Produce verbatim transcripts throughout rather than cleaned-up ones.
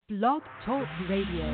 Blog Talk Radio.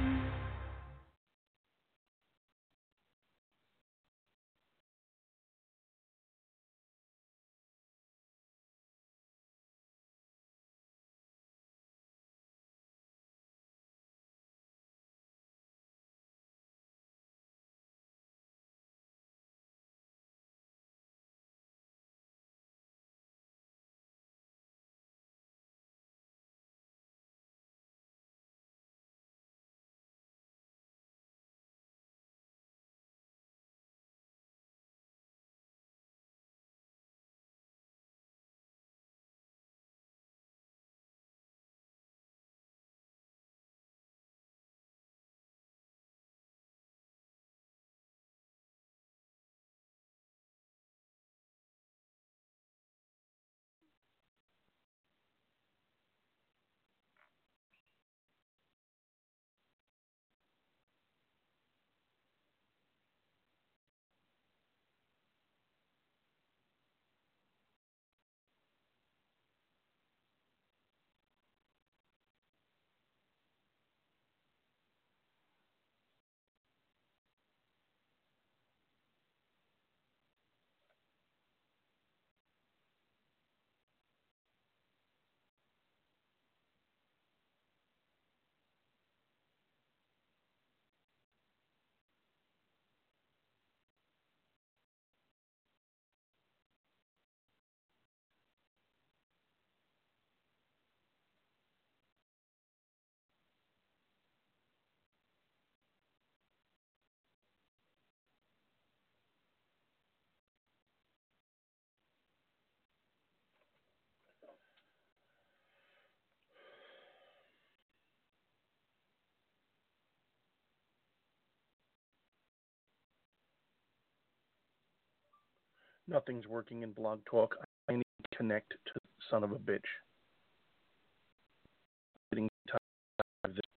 Nothing's working in Blog Talk. I need to connect to son of a bitch. Getting tired of this.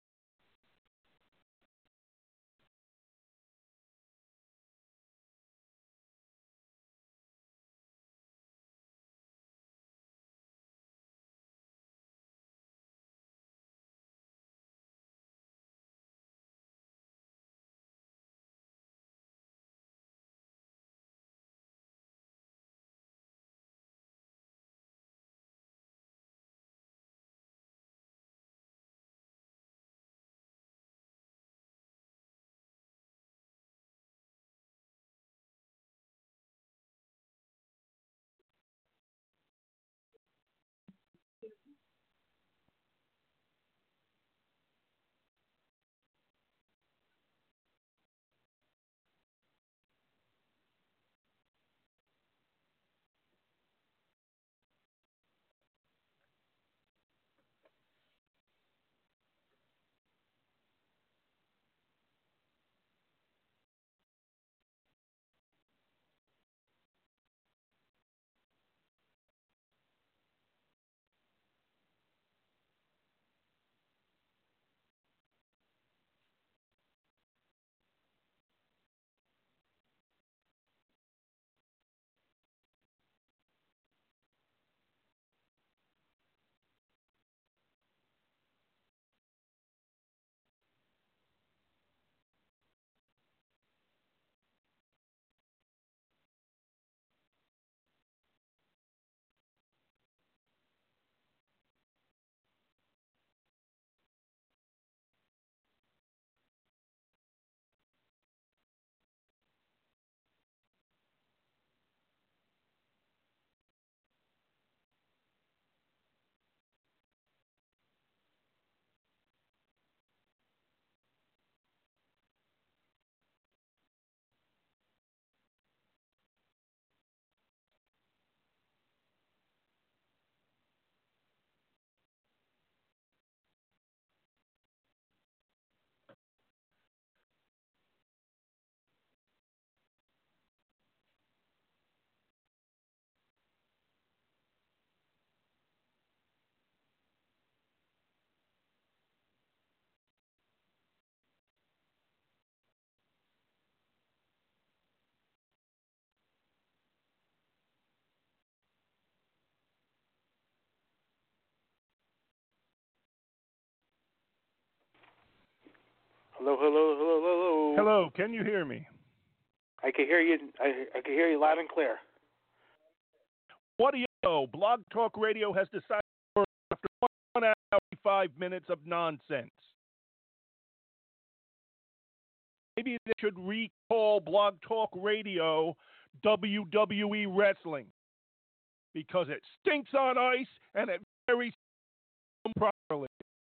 Hello, hello, hello, hello. Hello, can you hear me? I can hear you. I, I can hear you loud and clear. What do you know? Blog Talk Radio has decided after one hour and five minutes of nonsense. Maybe they should recall Blog Talk Radio W W E Wrestling because it stinks on ice and it very properly.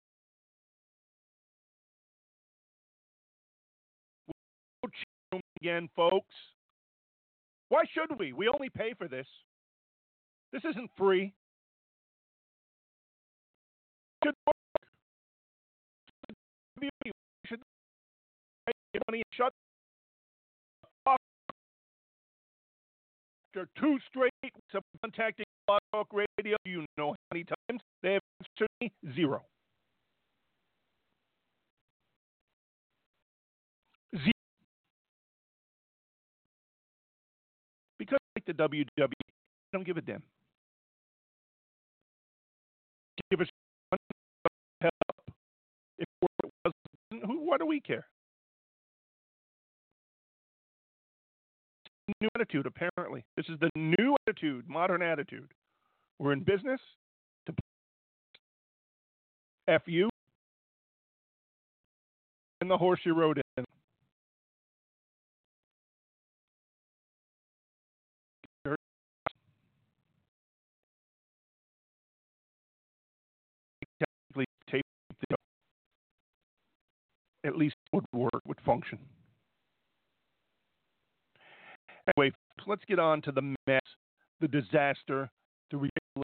Again, folks. Why should we? We only pay for this. This isn't free. It should work. We should get money and shut up. After two straight weeks of contacting Blog Talk Radio, you know how many times they have answered me? Zero. Zero. Because like the W W E, I don't give a damn. Give us help. If it wasn't, who, what do we care? New attitude, apparently. This is the new attitude, modern attitude. We're in business to F you and the horse you rode in. Tape the at least would work, would function. Anyway, let's get on to the mess, the disaster, the ridiculous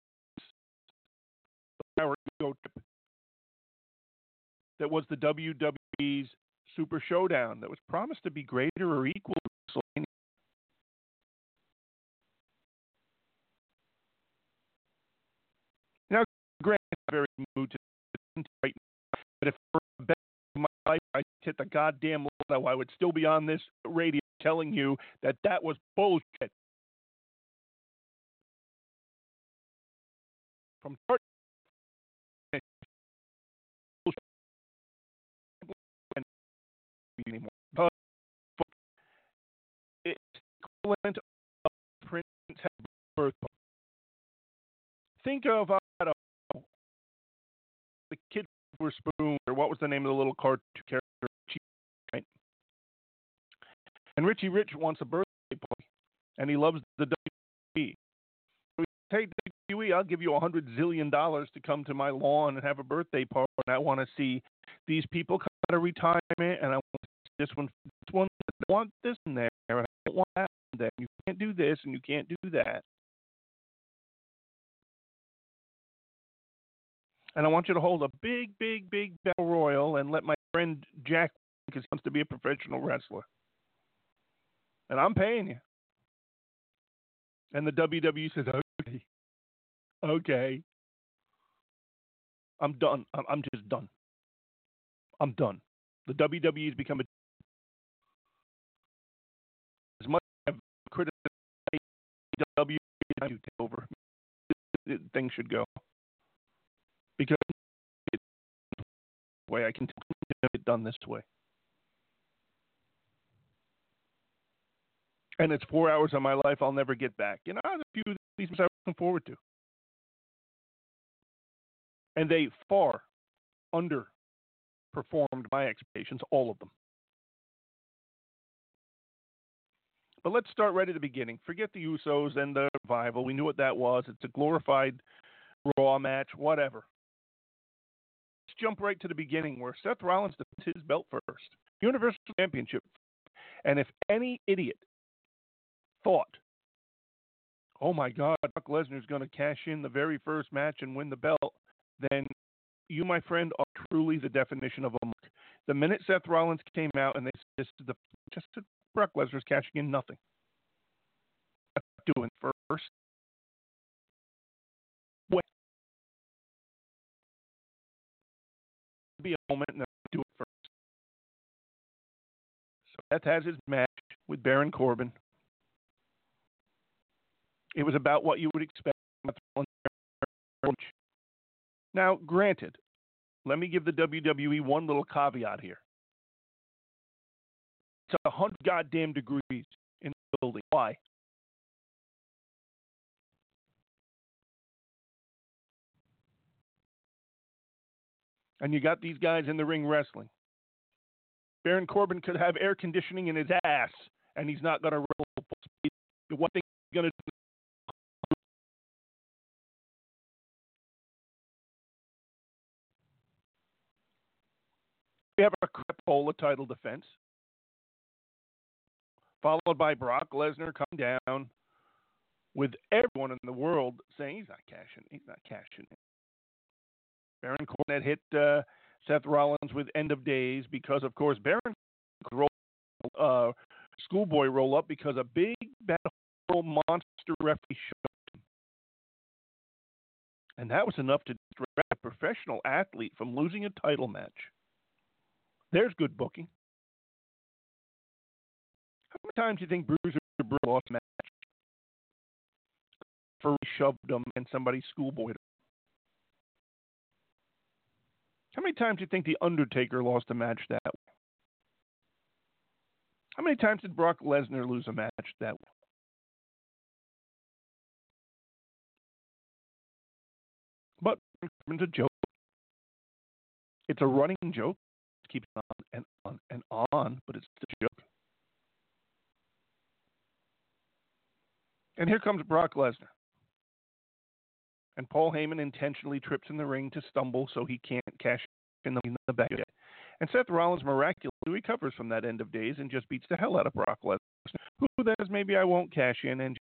that was the W W E's Super Showdown that was promised to be greater or equal to WrestleMania. Now, granted, I'm very moved to right now, but if for a bet of my life I hit the goddamn lotto, I would still be on this radio telling you that that was bullshit. From start to finish, anymore. But it's equivalent of Prince birth. Think of uh, the Kid Silver Spoon, or what was the name of the little cartoon character? Right? And Richie Rich wants a birthday party, and he loves the W W E. So he says, hey, W W E, I'll give you a hundred zillion dollars to come to my lawn and have a birthday party. And I want to see these people come out of retirement, and I want this one, this one, I want this in there, and I don't want that in there. You can't do this, and you can't do that. And I want you to hold a big, big, big battle royal and let my friend Jack, because he wants to be a professional wrestler. And I'm paying you. And the W W E says, okay, okay. I'm done. I'm just done. I'm done. The W W E has become a... As much as I've criticized W W E to take over, things should go. Because it's the way I can get it done this way. And it's four hours of my life I'll never get back. You know, there's a few of these I was looking forward to. And they far underperformed my expectations, all of them. But let's start right at the beginning. Forget the Usos and the Revival. We knew what that was. It's a glorified Raw match, whatever. Let's jump right to the beginning where Seth Rollins defends his belt first. Universal Championship. And if any idiot thought, oh my God, Brock Lesnar's going to cash in the very first match and win the belt, then you, my friend, are truly the definition of a mark. The minute Seth Rollins came out and they said, this is the just Brock Lesnar's cashing in, nothing. Not doing first. When be a moment and do it first. So Seth has his match with Baron Corbin. It was about what you would expect. Now, granted, let me give the W W E one little caveat here. a hundred goddamn degrees in the building. Why? And you got these guys in the ring wrestling. Baron Corbin could have air conditioning in his ass, and he's not going to wrestle. One thing he's going to do. We have a crapola title defense, followed by Brock Lesnar coming down with everyone in the world saying he's not cashing. He's not cashing in. Baron Corbin had hit uh, Seth Rollins with End of Days because, of course, Baron could roll, uh, schoolboy roll up because a big, bad, horrible monster referee showed him. And that was enough to distract a professional athlete from losing a title match. There's good booking. How many times do you think Bruiser Brody lost a match? For shoved him and somebody schoolboyed him. How many times do you think The Undertaker lost a match that way? How many times did Brock Lesnar lose a match that way? But it's a joke. It's a running joke. It keeps on and on and on, but it's a joke. And here comes Brock Lesnar. And Paul Heyman intentionally trips in the ring to stumble so he can't cash in the, in the back. And Seth Rollins miraculously recovers from that End of Days and just beats the hell out of Brock Lesnar, who then says, maybe I won't cash in. And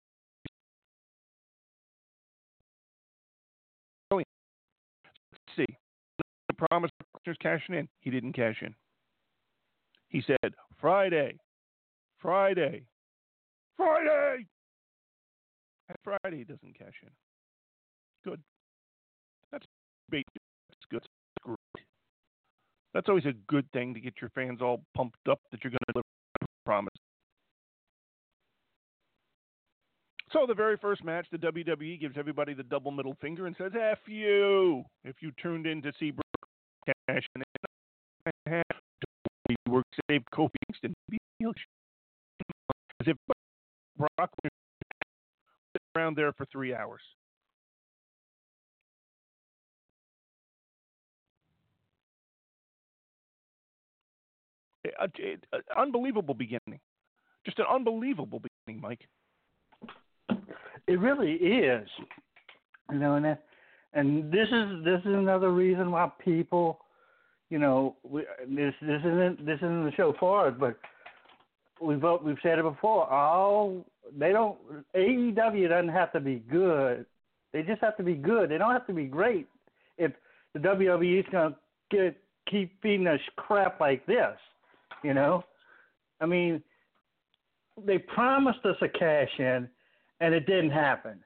let's see. The promise Lesnar's cashing in. He didn't cash in. He said, Friday, Friday, Friday. And Friday he doesn't cash in. Good. That's big. That's good. That's great. That's always a good thing to get your fans all pumped up that you're going to deliver a promise. So the very first match, the W W E gives everybody the double middle finger and says, F you. If you tuned in to see Brock cash in, he worked save Kofi Kingston. As if Brock was around there for three hours. A, a, a unbelievable beginning. Just an unbelievable beginning, Mike. It really is. You know, and that, and this is this is another reason why people, you know, we, this this isn't this isn't the show for it, but we've we've said it before. All they don't A E W doesn't have to be good. They just have to be good. They don't have to be great. If the W W E is going to get keep feeding us crap like this. You know, I mean, they promised us a cash in, and it didn't happen.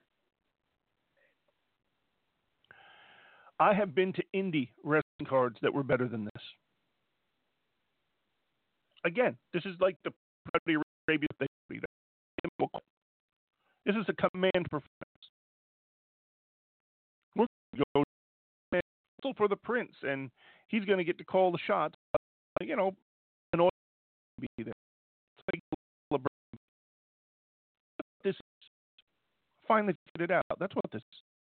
I have been to indie wrestling cards that were better than this. Again, this is like the Saudi Arabia thing. This is a command performance. We're going to go for the Prince, and he's going to get to call the shots. You know. Be there. It's like this is finally figured it out. That's what this is.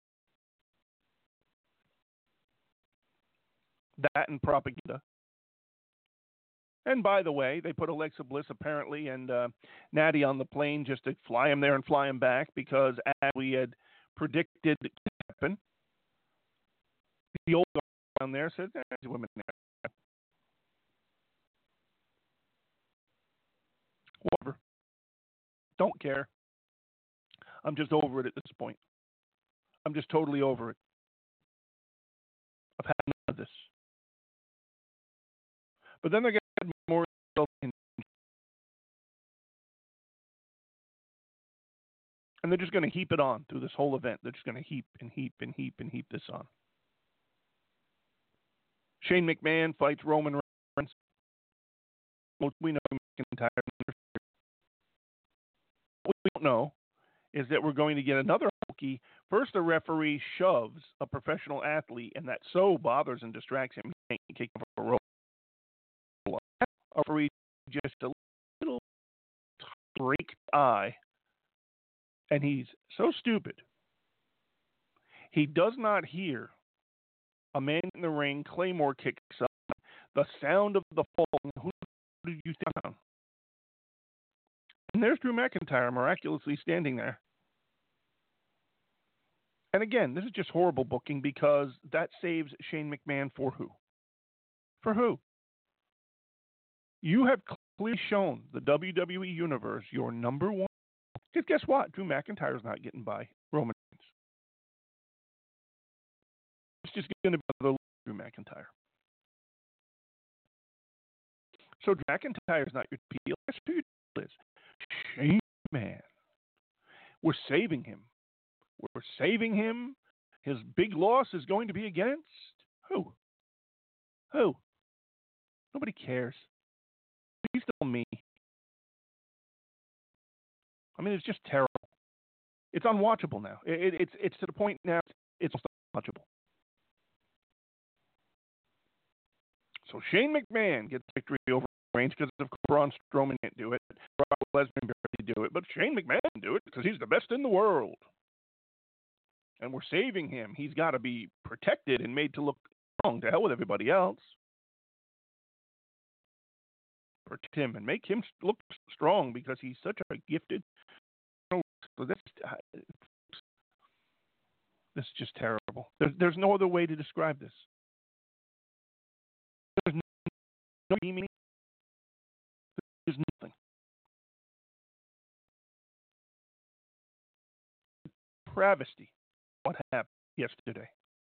That and propaganda. And by the way, they put Alexa Bliss apparently and uh, Natty on the plane just to fly him there and fly him back because as we had predicted to happen, the old guy down there said, "There's women there." Whatever. Don't care. I'm just over it at this point. I'm just totally over it. I've had none of this. But then they're going to get more. And they're just going to heap it on through this whole event. They're just going to heap and heap and heap and heap this on. Shane McMahon fights Roman Reigns. We know McIntyre. What we don't know is that we're going to get another hokey. First, a referee shoves a professional athlete, and that so bothers and distracts him. He can't kick off a roll. A referee just a break the eye, and he's so stupid. He does not hear a man in the ring, Claymore kicks up, the sound of the fall. Who did you think down? And there's Drew McIntyre miraculously standing there. And again, this is just horrible booking because that saves Shane McMahon for who? For who? You have clearly shown the W W E Universe your number one. Because guess what? Drew McIntyre's not getting by Roman Reigns. It's just going to be another Drew McIntyre. So Drew McIntyre's not your appeal. That's who your deal is. Shane McMahon. We're saving him. We're saving him. His big loss is going to be against who? Who? Nobody cares. He's still me. I mean, it's just terrible. It's unwatchable now. It, it, it's it's to the point now it's unwatchable. So Shane McMahon gets victory over Reigns because of Braun Strowman can't do it. Brock Lesnar barely do it, but Shane McMahon can do it because he's the best in the world. And we're saving him. He's got to be protected and made to look strong. To hell with everybody else. Protect him and make him look strong because he's such a gifted. So that's this is just terrible. There's there's no other way to describe this. There's no, no meaning. There's nothing. Travesty. What happened yesterday?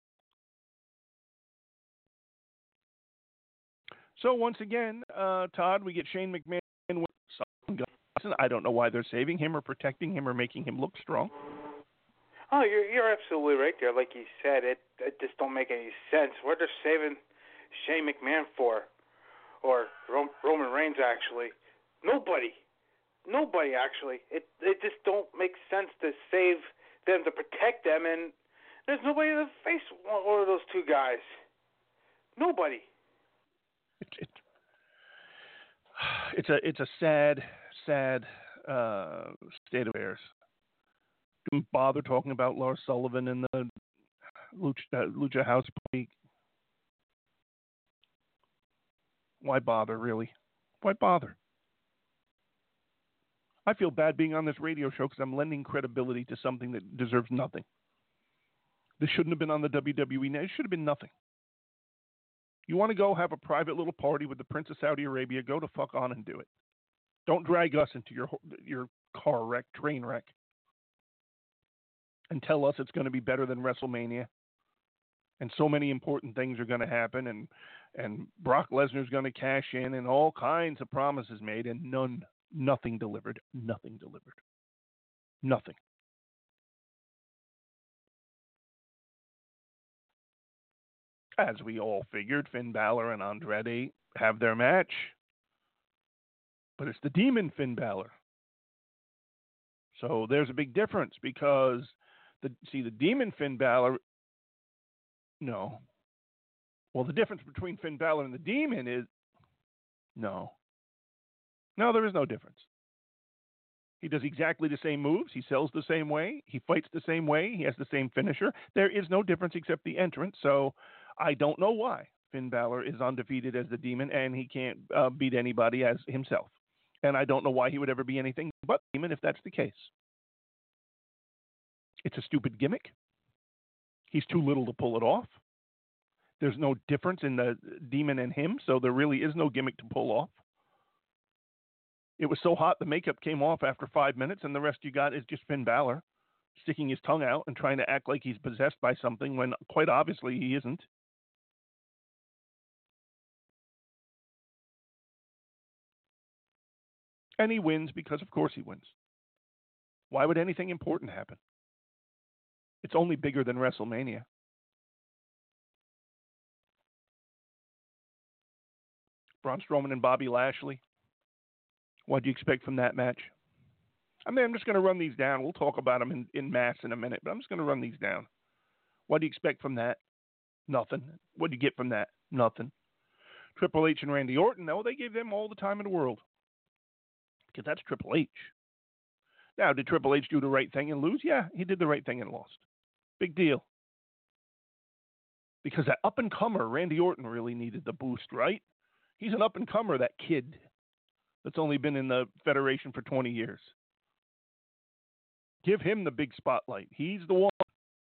So once again, uh, Todd, we get Shane McMahon with some guns. I don't know why they're saving him or protecting him or making him look strong. Oh, you're you're absolutely right there. Like you said, it it just don't make any sense. What they're saving Shane McMahon for, or Roman Reigns actually, nobody, nobody actually. It it just don't make sense to save them, to protect them, and there's nobody to face one of those two guys. Nobody. It, it, it's a it's a sad, sad uh, state of affairs. Don't bother talking about Lars Sullivan and the Lucha, uh, Lucha House Party. Why bother, really? Why bother? I feel bad being on this radio show because I'm lending credibility to something that deserves nothing. This shouldn't have been on the W W E. It should have been nothing. You want to go have a private little party with the Prince of Saudi Arabia, go to fuck on and do it. Don't drag us into your your car wreck, train wreck, and tell us it's going to be better than WrestleMania. And so many important things are going to happen, and and Brock Lesnar's going to cash in, and all kinds of promises made, and none, nothing delivered, nothing delivered, nothing. As we all figured, Finn Balor and Andrade have their match. But it's the demon Finn Balor. So there's a big difference because, the see, the demon Finn Balor, no. Well, the difference between Finn Balor and the demon is, no. No, there is no difference. He does exactly the same moves. He sells the same way. He fights the same way. He has the same finisher. There is no difference except the entrance. So I don't know why Finn Balor is undefeated as the demon and he can't uh, beat anybody as himself. And I don't know why he would ever be anything but demon if that's the case. It's a stupid gimmick. He's too little to pull it off. There's no difference in the demon and him, so there really is no gimmick to pull off. It was so hot the makeup came off after five minutes, and the rest you got is just Finn Balor sticking his tongue out and trying to act like he's possessed by something when quite obviously he isn't. And he wins because, of course, he wins. Why would anything important happen? It's only bigger than WrestleMania. Braun Strowman and Bobby Lashley. What do you expect from that match? I mean, I'm just going to run these down. We'll talk about them in, in mass in a minute, but I'm just going to run these down. What do you expect from that? Nothing. What do you get from that? Nothing. Triple H and Randy Orton, no, they gave them all the time in the world. Because that's Triple H. Now, did Triple H do the right thing and lose? Yeah, he did the right thing and lost. Big deal. Because that up-and-comer, Randy Orton, really needed the boost, right? He's an up-and-comer, that kid that's only been in the Federation for twenty years. Give him the big spotlight. He's the one.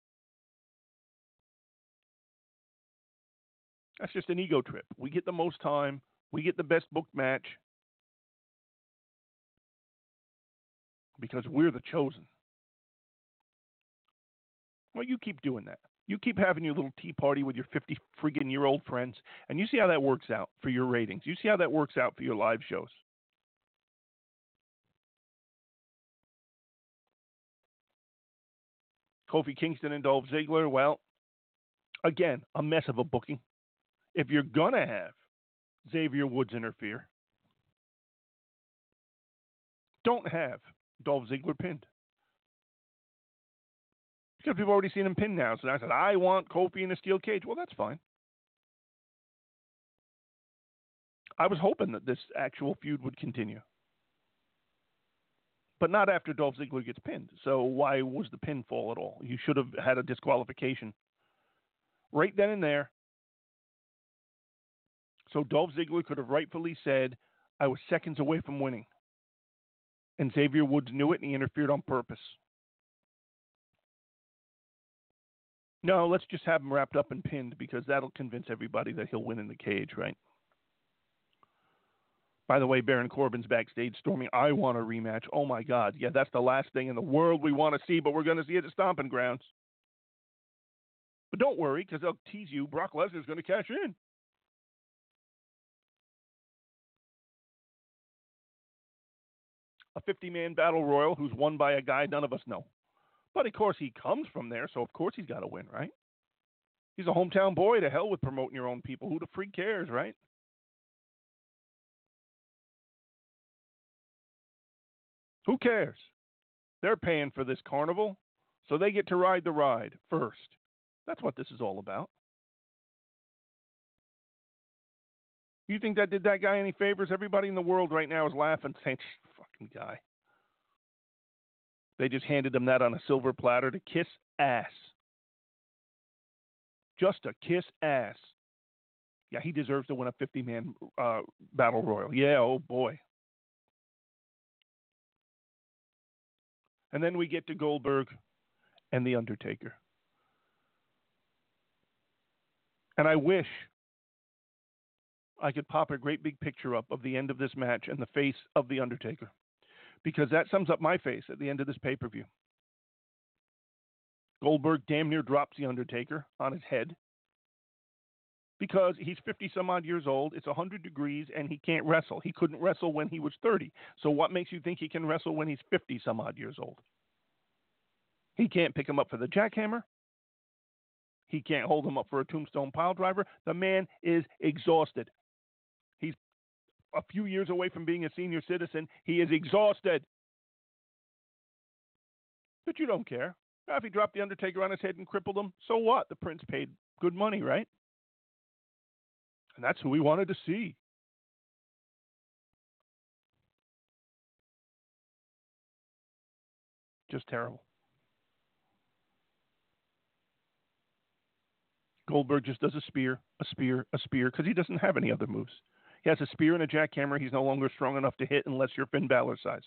That's just an ego trip. We get the most time. We get the best booked match. Because we're the chosen. Well, you keep doing that. You keep having your little tea party with your fifty friggin' year old friends, and you see how that works out for your ratings. You see how that works out for your live shows. Kofi Kingston and Dolph Ziggler, well, again, a mess of a booking. If you're going to have Xavier Woods interfere, don't have Dolph Ziggler pinned. Because we've already seen him pinned now. So I said, I want Kofi in a steel cage. Well, that's fine. I was hoping that this actual feud would continue. But not after Dolph Ziggler gets pinned. So why was the pinfall at all? You should have had a disqualification right then and there. So Dolph Ziggler could have rightfully said, I was seconds away from winning. And Xavier Woods knew it, and he interfered on purpose. No, let's just have him wrapped up and pinned, because that'll convince everybody that he'll win in the cage, right? By the way, Baron Corbin's backstage storming, I want a rematch. Oh, my God. Yeah, that's the last thing in the world we want to see, but we're going to see it at Stomping Grounds. But don't worry, because they'll tease you. Brock Lesnar's going to cash in. A fifty-man battle royal who's won by a guy none of us know. But, of course, he comes from there, so of course he's got to win, right? He's a hometown boy. To hell with promoting your own people. Who the freak cares, right? Who cares? They're paying for this carnival, so they get to ride the ride first. That's what this is all about. You think that did that guy any favors? Everybody in the world right now is laughing, saying, fucking guy. They just handed him that on a silver platter to kiss ass. Just to kiss ass. Yeah, he deserves to win a fifty-man uh, battle royal. Yeah, oh boy. And then we get to Goldberg and The Undertaker. And I wish I could pop a great big picture up of the end of this match and the face of The Undertaker. Because that sums up my face at the end of this pay-per-view. Goldberg damn near drops The Undertaker on his head. Because he's fifty-some-odd years old, it's one hundred degrees, and he can't wrestle. He couldn't wrestle when he was thirty. So what makes you think he can wrestle when he's fifty-some-odd years old? He can't pick him up for the jackhammer. He can't hold him up for a tombstone piledriver. The man is exhausted. He's a few years away from being a senior citizen. He is exhausted. But you don't care. Now, if he dropped The Undertaker on his head and crippled him, so what? The prince paid good money, right? And that's who we wanted to see. Just terrible. Goldberg just does a spear, a spear, a spear, because he doesn't have any other moves. He has a spear and a jackhammer. He's no longer strong enough to hit unless you're Finn Balor size.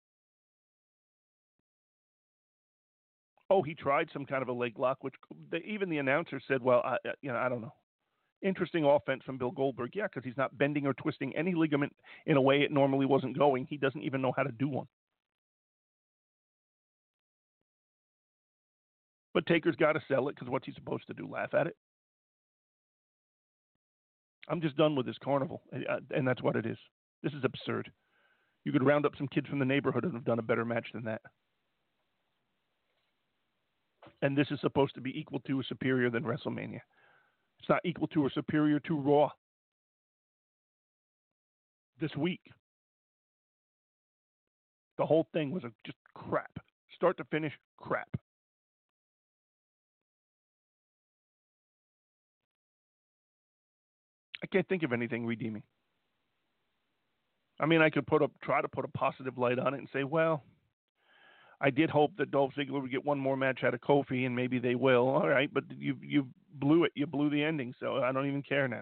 Oh, he tried some kind of a leg lock, which they, even the announcer said, well, I, you know, I don't know. Interesting offense from Bill Goldberg. Yeah, because he's not bending or twisting any ligament in a way it normally wasn't going. He doesn't even know how to do one. But Taker's got to sell it because what's he supposed to do? Laugh at it? I'm just done with this carnival, and that's what it is. This is absurd. You could round up some kids from the neighborhood and have done a better match than that. And this is supposed to be equal to or superior than WrestleMania. It's not equal to or superior to Raw this week. The whole thing was a, just crap. Start to finish, crap. I can't think of anything redeeming. I mean, I could put up, try to put a positive light on it and say, well, I did hope that Dolph Ziggler would get one more match out of Kofi, and maybe they will. All right, but you you blew it. You blew the ending, so I don't even care now.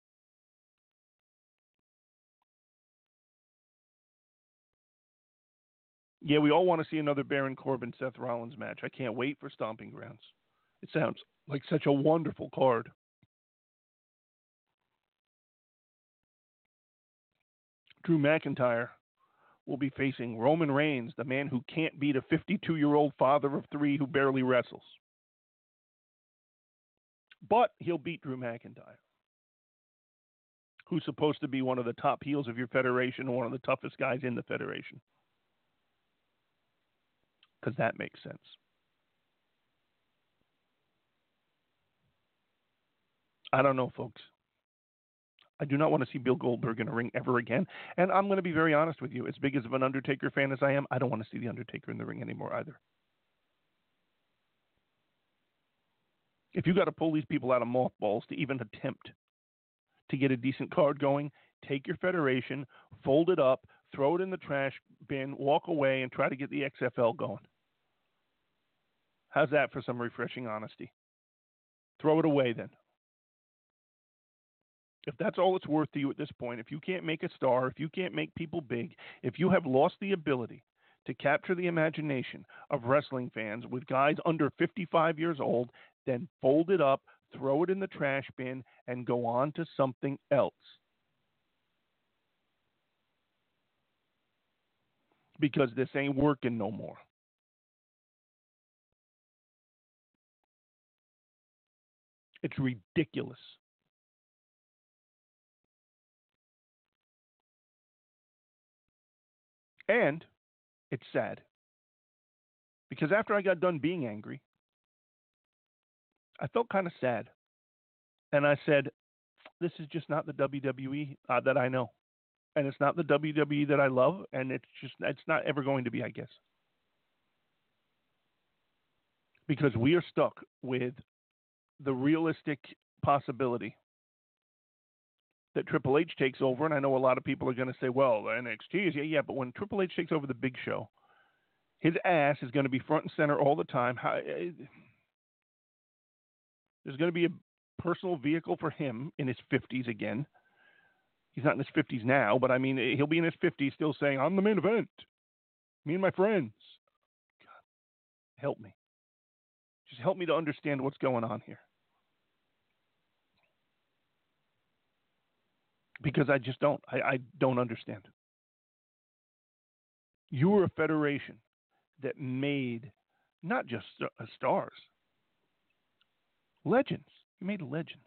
Yeah, we all want to see another Baron Corbin Seth Rollins match. I can't wait for Stomping Grounds. It sounds like such a wonderful card. Drew McIntyre will be facing Roman Reigns, the man who can't beat a fifty-two-year-old father of three who barely wrestles. But he'll beat Drew McIntyre, who's supposed to be one of the top heels of your federation and one of the toughest guys in the federation. Because that makes sense. I don't know, folks. I do not want to see Bill Goldberg in a ring ever again. And I'm going to be very honest with you. As big as of an Undertaker fan as I am, I don't want to see The Undertaker in the ring anymore either. If you got to pull these people out of mothballs to even attempt to get a decent card going, take your federation, fold it up, throw it in the trash bin, walk away, and try to get the X F L going. How's that for some refreshing honesty? Throw it away then. If that's all it's worth to you at this point, if you can't make a star, if you can't make people big, if you have lost the ability to capture the imagination of wrestling fans with guys under fifty-five years old, then fold it up, throw it in the trash bin, and go on to something else. Because this ain't working no more. It's ridiculous. And it's sad. Because after I got done being angry, I felt kind of sad. And I said, this is just not the W W E uh, that I know. And it's not the W W E that I love. And it's just, it's not ever going to be, I guess. Because we are stuck with the realistic possibility that Triple H takes over, and I know a lot of people are going to say, well, N X T is, yeah, yeah, but when Triple H takes over the big show, his ass is going to be front and center all the time. How, uh, there's going to be a personal vehicle for him in his fifties again. He's not in his fifties now, but I mean, he'll be in his fifties still saying, I'm the main event. Me and my friends. God, help me. Just help me to understand what's going on here. Because I just don't. I, I don't understand. You were a federation that made not just uh, stars, legends. You made legends.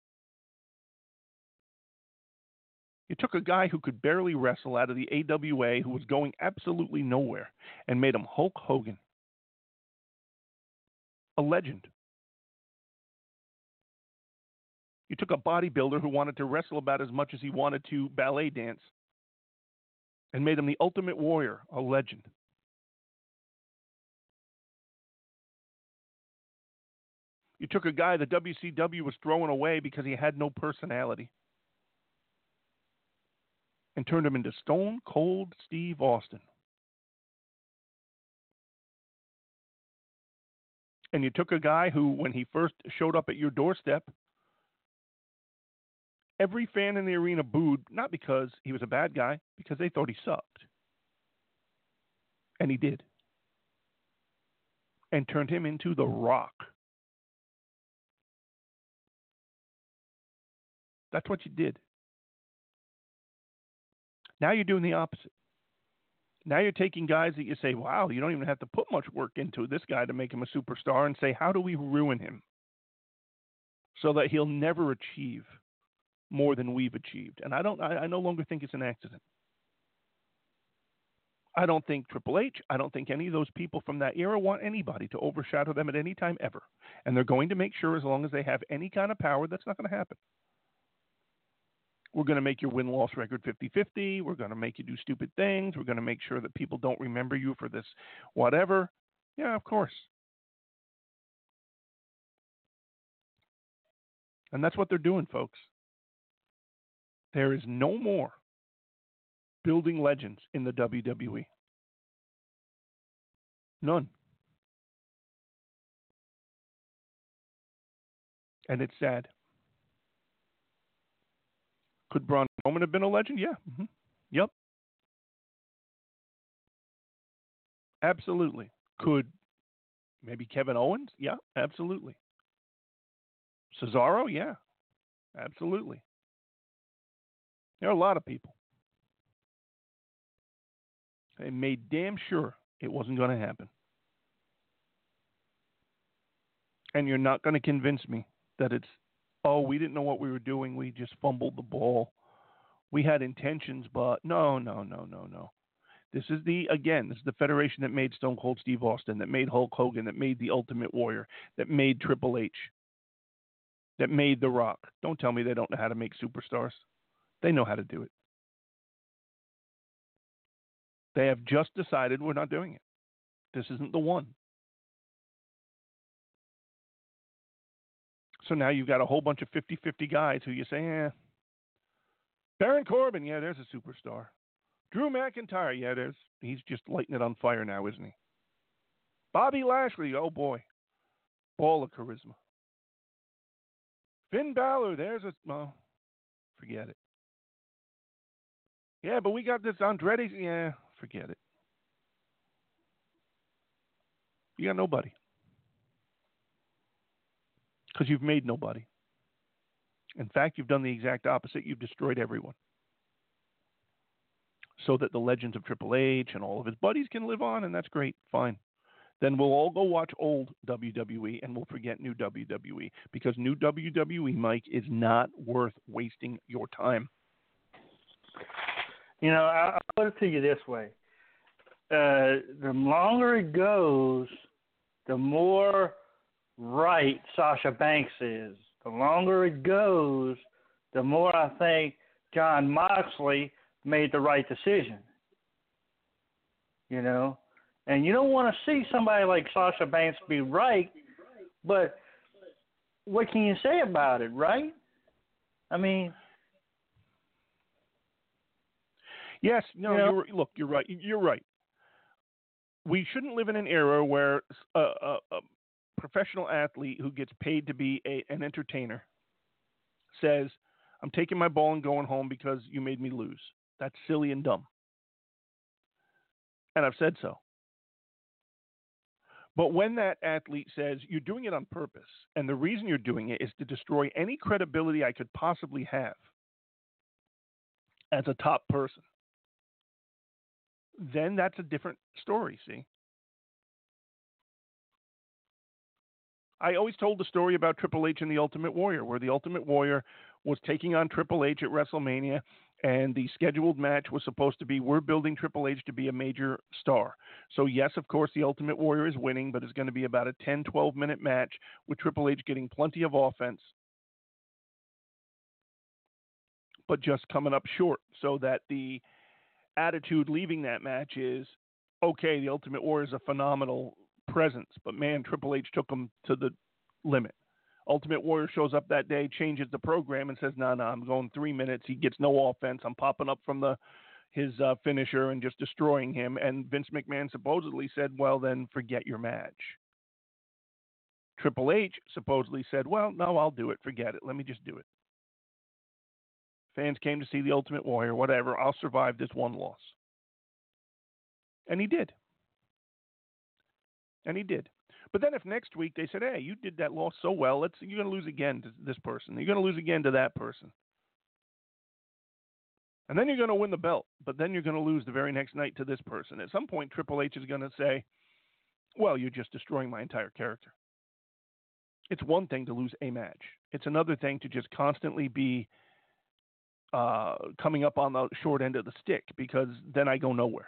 You took a guy who could barely wrestle out of the A W A, who was going absolutely nowhere, and made him Hulk Hogan. A legend. You took a bodybuilder who wanted to wrestle about as much as he wanted to ballet dance and made him the Ultimate Warrior, a legend. You took a guy the W C W was throwing away because he had no personality and turned him into Stone Cold Steve Austin. And you took a guy who, when he first showed up at your doorstep, every fan in the arena booed, not because he was a bad guy, because they thought he sucked. And he did. And turned him into The Rock. That's what you did. Now you're doing the opposite. Now you're taking guys that you say, wow, you don't even have to put much work into this guy to make him a superstar, and say, how do we ruin him so that he'll never achieve more than we've achieved? And I don't. I, I no longer think it's an accident. I don't think Triple H, I don't think any of those people from that era want anybody to overshadow them at any time ever. And they're going to make sure, as long as they have any kind of power, that's not going to happen. We're going to make your win-loss record fifty-fifty. We're going to make you do stupid things. We're going to make sure that people don't remember you for this whatever. Yeah, of course. And that's what they're doing, folks. There is no more building legends in the W W E. None. And it's sad. Could Braun Strowman have been a legend? Yeah. Mm-hmm. Yep. Absolutely. Could maybe Kevin Owens? Yeah, absolutely. Cesaro? Yeah, absolutely. There are a lot of people. They made damn sure it wasn't going to happen. And you're not going to convince me that it's, oh, we didn't know what we were doing. We just fumbled the ball. We had intentions, but no, no, no, no, no. This is the, again, this is the federation that made Stone Cold Steve Austin, that made Hulk Hogan, that made the Ultimate Warrior, that made Triple H, that made The Rock. Don't tell me they don't know how to make superstars. They know how to do it. They have just decided we're not doing it. This isn't the one. So now you've got a whole bunch of fifty-fifty guys who you say, eh. Baron Corbin, yeah, there's a superstar. Drew McIntyre, yeah, there's he's just lighting it on fire now, isn't he? Bobby Lashley, oh boy. Ball of charisma. Finn Balor, there's a, well, forget it. Yeah, but we got this Andrade, yeah, forget it. You got nobody. Because you've made nobody. In fact, you've done the exact opposite. You've destroyed everyone. So that the legends of Triple H and all of his buddies can live on, and that's great. Fine. Then we'll all go watch old W W E, and we'll forget new W W E. Because new W W E, Mike, is not worth wasting your time. You know, I'll put it to you this way. Uh, the longer it goes, the more right Sasha Banks is. The longer it goes, the more I think Jon Moxley made the right decision. You know? And you don't want to see somebody like Sasha Banks be right, but what can you say about it, right? I mean... Yes, no, you know? you're, look, you're right. You're right. We shouldn't live in an era where a, a, a professional athlete who gets paid to be a, an entertainer says, I'm taking my ball and going home because you made me lose. That's silly and dumb. And I've said so. But when that athlete says, you're doing it on purpose, and the reason you're doing it is to destroy any credibility I could possibly have as a top person, then that's a different story, see? I always told the story about Triple H and the Ultimate Warrior, where the Ultimate Warrior was taking on Triple H at WrestleMania, and the scheduled match was supposed to be, we're building Triple H to be a major star. So, yes, of course, the Ultimate Warrior is winning, but it's going to be about a ten, twelve-minute match with Triple H getting plenty of offense, but just coming up short, so that the attitude leaving that match is, okay, the Ultimate Warrior is a phenomenal presence, but man, Triple H took him to the limit. Ultimate Warrior shows up that day, changes the program, and says, no, nah, no, nah, I'm going three minutes. He gets no offense. I'm popping up from the his uh, finisher and just destroying him. And Vince McMahon supposedly said, well, then forget your match. Triple H supposedly said, well, no, I'll do it. Forget it. Let me just do it. Fans came to see the Ultimate Warrior, whatever. I'll survive this one loss. And he did. And he did. But then if next week they said, hey, you did that loss so well, let's you're going to lose again to this person. You're going to lose again to that person. And then you're going to win the belt, but then you're going to lose the very next night to this person. At some point, Triple H is going to say, well, you're just destroying my entire character. It's one thing to lose a match. It's another thing to just constantly be uh, coming up on the short end of the stick, because then I go nowhere.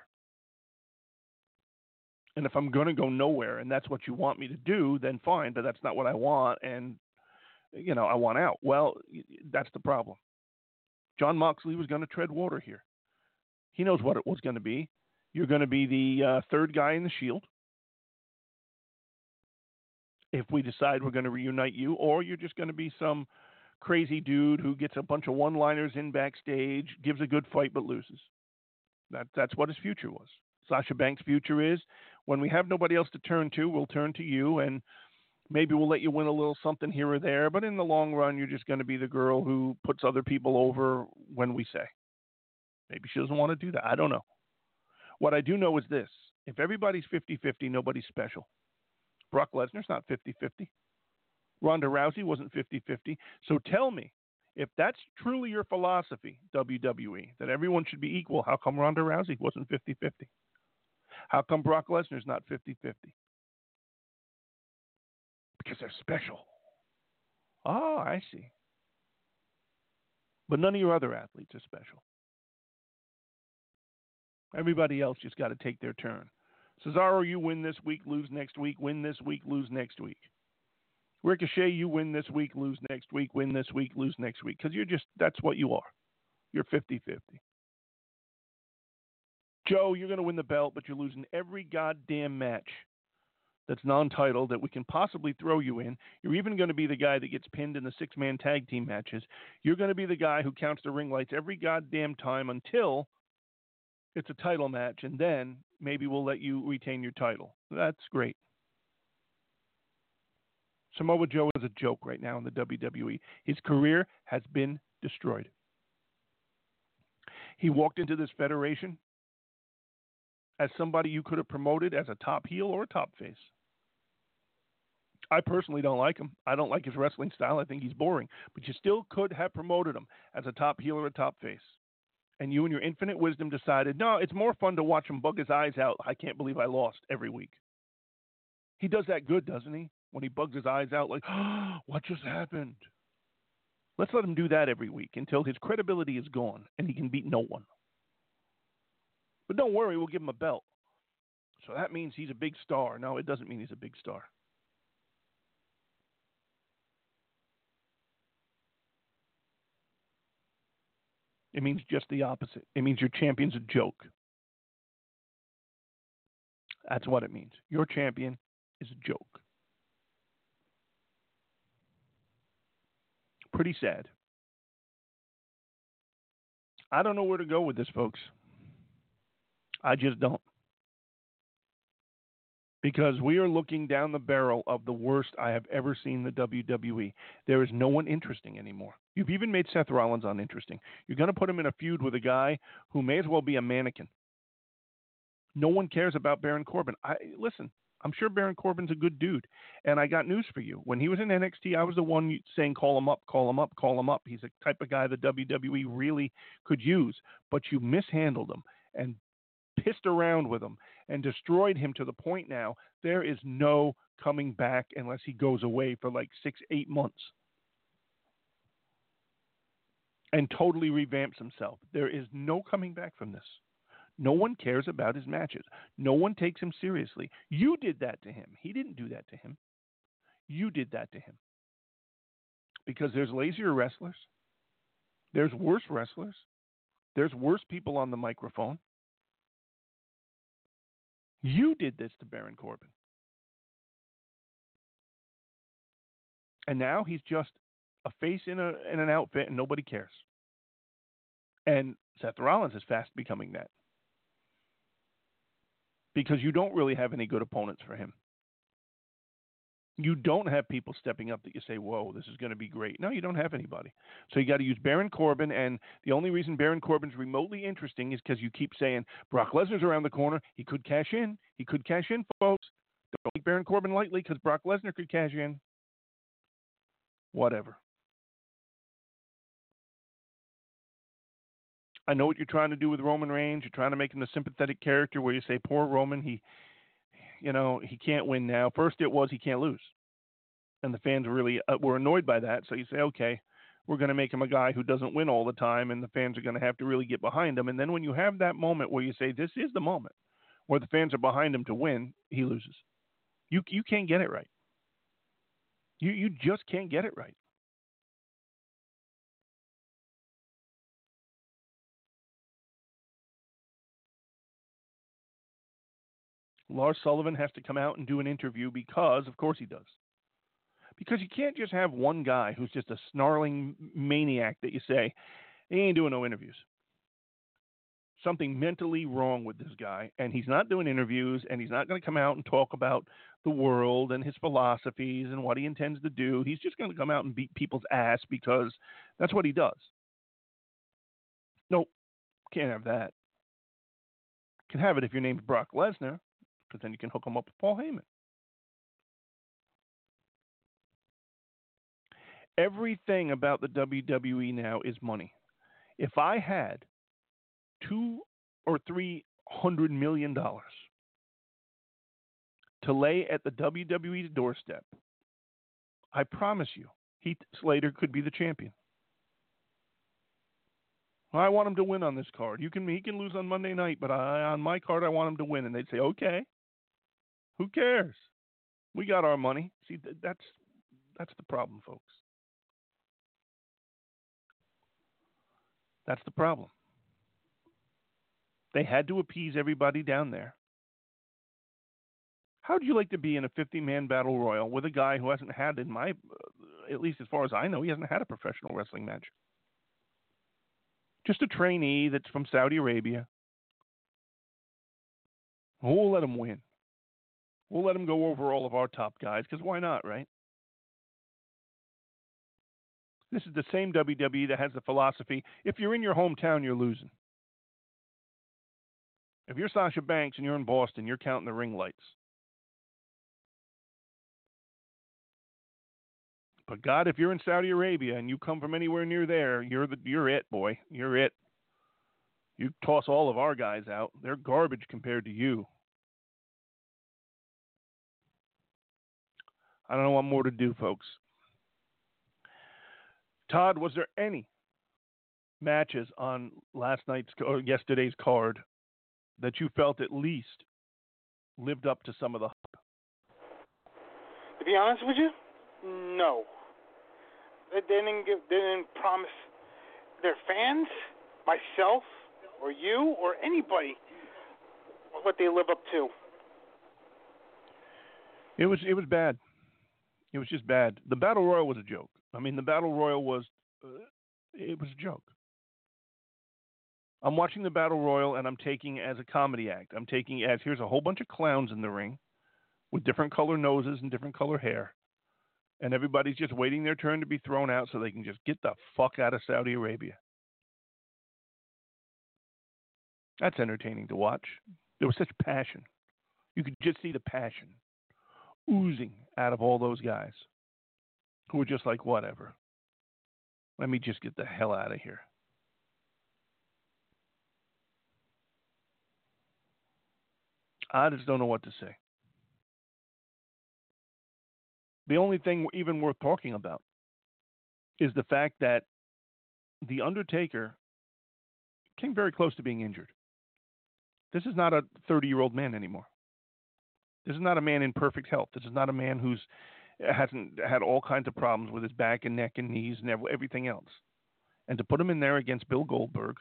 And if I'm going to go nowhere and that's what you want me to do, then fine, but that's not what I want. And, you know, I want out. Well, that's the problem. Jon Moxley was going to tread water here. He knows what it was going to be. You're going to be the uh, third guy in the Shield if we decide we're going to reunite you, or you're just going to be some crazy dude who gets a bunch of one-liners in backstage, gives a good fight, but loses. That, that's what his future was. Sasha Banks' future is, When we have nobody else to turn to, we'll turn to you, and maybe we'll let you win a little something here or there. But in the long run, you're just going to be the girl who puts other people over when we say. Maybe she doesn't want to do that. I don't know. What I do know is this. If everybody's fifty-fifty, nobody's special. Brock Lesnar's not fifty-fifty. Ronda Rousey wasn't fifty-fifty. So tell me, if that's truly your philosophy, W W E, that everyone should be equal, how come Ronda Rousey wasn't fifty-fifty? How come Brock Lesnar's not fifty-fifty? Because they're special. Oh, I see. But none of your other athletes are special. Everybody else just got to take their turn. Cesaro, you win this week, lose next week, win this week, lose next week. Ricochet, you win this week, lose next week, win this week, lose next week. Because you're just, that's what you are. You're fifty-fifty. Joe, you're going to win the belt, but you're losing every goddamn match that's non-title that we can possibly throw you in. You're even going to be the guy that gets pinned in the six-man tag team matches. You're going to be the guy who counts the ring lights every goddamn time until it's a title match, and then maybe we'll let you retain your title. That's great. Samoa Joe is a joke right now in the W W E. His career has been destroyed. He walked into this federation as somebody you could have promoted as a top heel or a top face. I personally don't like him. I don't like his wrestling style. I think he's boring. But you still could have promoted him as a top heel or a top face. And you and your infinite wisdom decided, no, it's more fun to watch him bug his eyes out. I can't believe I lost every week. He does that good, doesn't he? When he bugs his eyes out like, oh, what just happened? Let's let him do that every week until his credibility is gone and he can beat no one. But don't worry, we'll give him a belt. So that means he's a big star. No, it doesn't mean he's a big star. It means just the opposite. It means your champion's a joke. That's what it means. Your champion is a joke. Pretty sad. I don't know where to go with this, folks. I just don't. Because we are looking down the barrel of the worst I have ever seen the W W E. There is no one interesting anymore. You've even made Seth Rollins uninteresting. You're going to put him in a feud with a guy who may as well be a mannequin. No one cares about Baron Corbin. I listen, I'm sure Baron Corbin's a good dude. And I got news for you. When he was in N X T, I was the one saying, call him up, call him up, call him up. He's the type of guy the W W E really could use. But you mishandled him and pissed around with him and destroyed him to the point now there is no coming back unless he goes away for like six, eight months and totally revamps himself. There is no coming back from this. No one cares about his matches. No one takes him seriously. You did that to him. He didn't do that to him. You did that to him. Because there's lazier wrestlers. There's worse wrestlers. There's worse people on the microphone. You did this to Baron Corbin. And now he's just a face in a in an outfit and nobody cares. And Seth Rollins is fast becoming that. Because you don't really have any good opponents for him. You don't have people stepping up that you say, whoa, this is going to be great. No, you don't have anybody. So you got to use Baron Corbin, and the only reason Baron Corbin's remotely interesting is because you keep saying, Brock Lesnar's around the corner. He could cash in. He could cash in, folks. Don't take Baron Corbin lightly because Brock Lesnar could cash in. Whatever. I know what you're trying to do with Roman Reigns. You're trying to make him the sympathetic character where you say, poor Roman, he... You know, he can't win now. First it was he can't lose. And the fans really uh, were annoyed by that. So you say, okay, we're going to make him a guy who doesn't win all the time, and the fans are going to have to really get behind him. And then when you have that moment where you say, this is the moment where the fans are behind him to win, he loses. You you can't get it right. You You just can't get it right. Lars Sullivan has to come out and do an interview because, of course he does. Because you can't just have one guy who's just a snarling maniac that you say, he ain't doing no interviews. something mentally wrong with this guy, and he's not doing interviews, and he's not going to come out and talk about the world and his philosophies and what he intends to do. He's just going to come out and beat people's ass because that's what he does. Nope, can't have that. Can have it if your name's Brock Lesnar, because then you can hook him up with Paul Heyman. Everything about the W W E now is money. If I had two or three hundred million dollars to lay at the W W E's doorstep, I promise you, Heath Slater could be the champion. I want him to win on this card. You can he can lose on Monday night, but I, on my card, I want him to win. And they'd say, okay, who cares? We got our money. See, that's that's the problem, folks. That's the problem. They had to appease everybody down there. How would you like to be in a fifty-man battle royal with a guy who hasn't had, in my, at least as far as I know, he hasn't had a professional wrestling match? Just a trainee that's from Saudi Arabia. We'll let him win. We'll let him go over all of our top guys, because why not, right? This is the same W W E that has the philosophy, if you're in your hometown, you're losing. If you're Sasha Banks and you're in Boston, you're counting the ring lights. But God, if you're in Saudi Arabia and you come from anywhere near there, you're the you're it, boy. You're it. You toss all of our guys out. They're garbage compared to you. I don't know what more to do, folks. Todd, was there any matches on last night's or yesterday's card that you felt at least lived up to some of the hype? To be honest with you, no. They didn't give, they didn't promise their fans, myself, or you, or anybody what they live up to. It was it was bad. It was just bad. The Battle Royal was a joke. I mean, the Battle Royal was uh, it was a joke. I'm watching the Battle Royal, and I'm taking as a comedy act. I'm taking as here's a whole bunch of clowns in the ring with different color noses and different color hair. And everybody's just waiting their turn to be thrown out so they can just get the fuck out of Saudi Arabia. That's entertaining to watch. There was such passion. You could just see the passion oozing out of all those guys who were just like, whatever. Let me just get the hell out of here. I just don't know what to say. The only thing even worth talking about is the fact that The Undertaker came very close to being injured. This is not a thirty-year-old man anymore. This is not a man in perfect health. This is not a man who's hasn't had all kinds of problems with his back and neck and knees and everything else. And to put him in there against Bill Goldberg,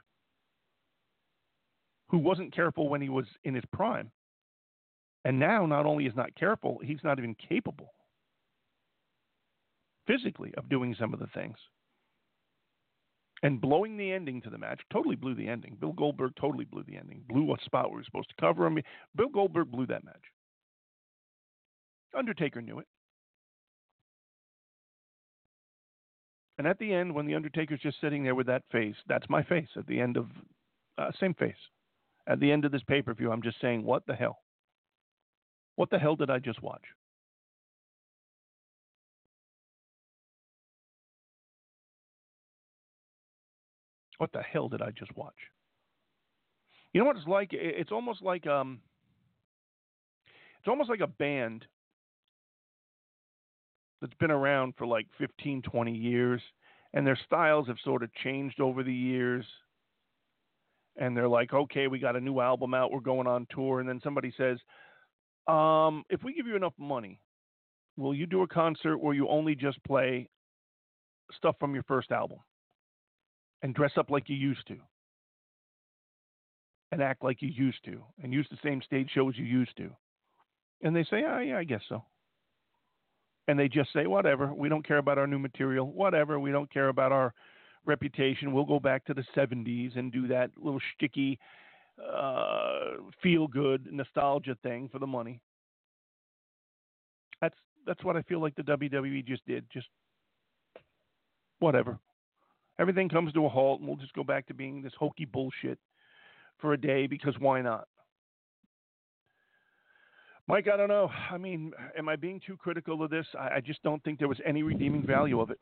who wasn't careful when he was in his prime, and now not only is not careful, he's not even capable physically of doing some of the things. And blowing the ending to the match, totally blew the ending. Bill Goldberg totally blew the ending. Blew what spot we were supposed to cover him. Bill Goldberg blew that match. Undertaker knew it. And at the end, when the Undertaker's just sitting there with that face, that's my face at the end of, uh, same face. At the end of this pay-per-view, I'm just saying, what the hell? What the hell did I just watch? What the hell did I just watch? You know what it's like? It's almost like um, it's almost like a band that's been around for like fifteen, twenty years, and their styles have sort of changed over the years. And they're like, okay, we got a new album out, we're going on tour, and then somebody says, um, if we give you enough money, will you do a concert where you only just play stuff from your first album? And dress up like you used to. And act like you used to. And use the same stage shows you used to. And they say, oh, yeah, I guess so. And they just say, whatever. We don't care about our new material. Whatever. We don't care about our reputation. We'll go back to the seventies and do that little shticky uh, feel good nostalgia thing for the money. That's that's what I feel like the W W E just did. Just whatever. Everything comes to a halt, and we'll just go back to being this hokey bullshit for a day because why not? Mike, I don't know. I mean, am I being too critical of this? I, I just don't think there was any redeeming value of it.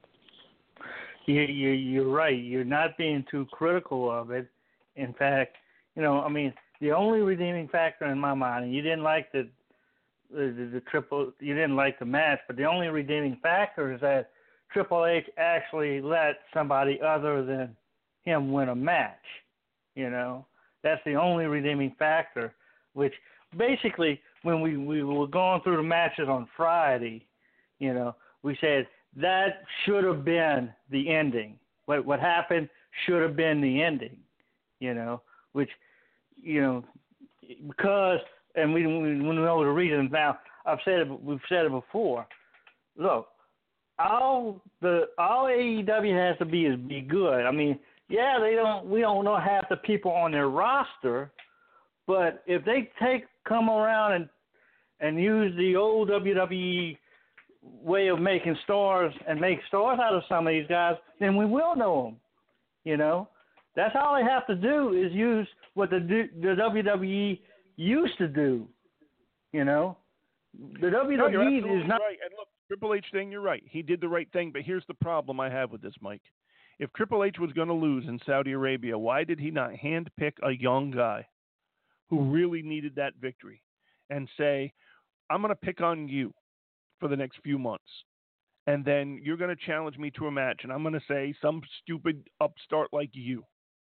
You, you, you're right. You're not being too critical of it. In fact, you know, I mean, the only redeeming factor in my mind, and you didn't like the the, the, the triple, you didn't like the match, but the only redeeming factor is that Triple H actually let somebody other than him win a match. You know, that's the only redeeming factor. Which basically, when we, we were going through the matches on Friday, you know, we said that should have been the ending. What what happened should have been the ending. You know, which, you know, because, and we, we know the reasons now. I've said it, we've said it before. Look, all the all A E W has to be is be good. I mean, yeah, they don't. We don't know half the people on their roster, but if they take come around and and use the old W W E way of making stars and make stars out of some of these guys, then we will know them. You know, that's all they have to do is use what the the W W E used to do. You know, the W W E no, is not right. And look, Triple H thing, you're right. He did the right thing, but here's the problem I have with this, Mike. If Triple H was going to lose in Saudi Arabia, why did he not handpick a young guy who really needed that victory and say, I'm going to pick on you for the next few months, and then you're going to challenge me to a match, and I'm going to say some stupid upstart like you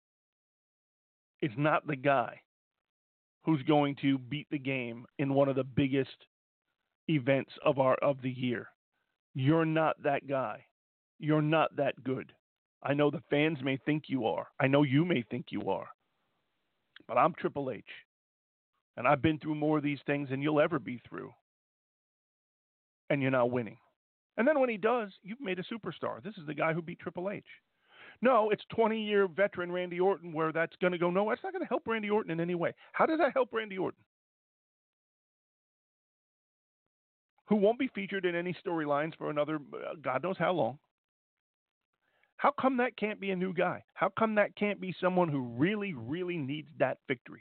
is not the guy who's going to beat the game in one of the biggest events of our of the year. You're not that guy. You're not that good. I know the fans may think you are. I know you may think you are. But I'm Triple H. And I've been through more of these things than you'll ever be through. And you're not winning. And then when he does, you've made a superstar. This is the guy who beat Triple H. No, it's twenty-year veteran Randy Orton where that's going to go, no, that's not going to help Randy Orton in any way. How does that help Randy Orton? Who won't be featured in any storylines for another uh, God knows how long. How come that can't be a new guy? How come that can't be someone who really, really needs that victory?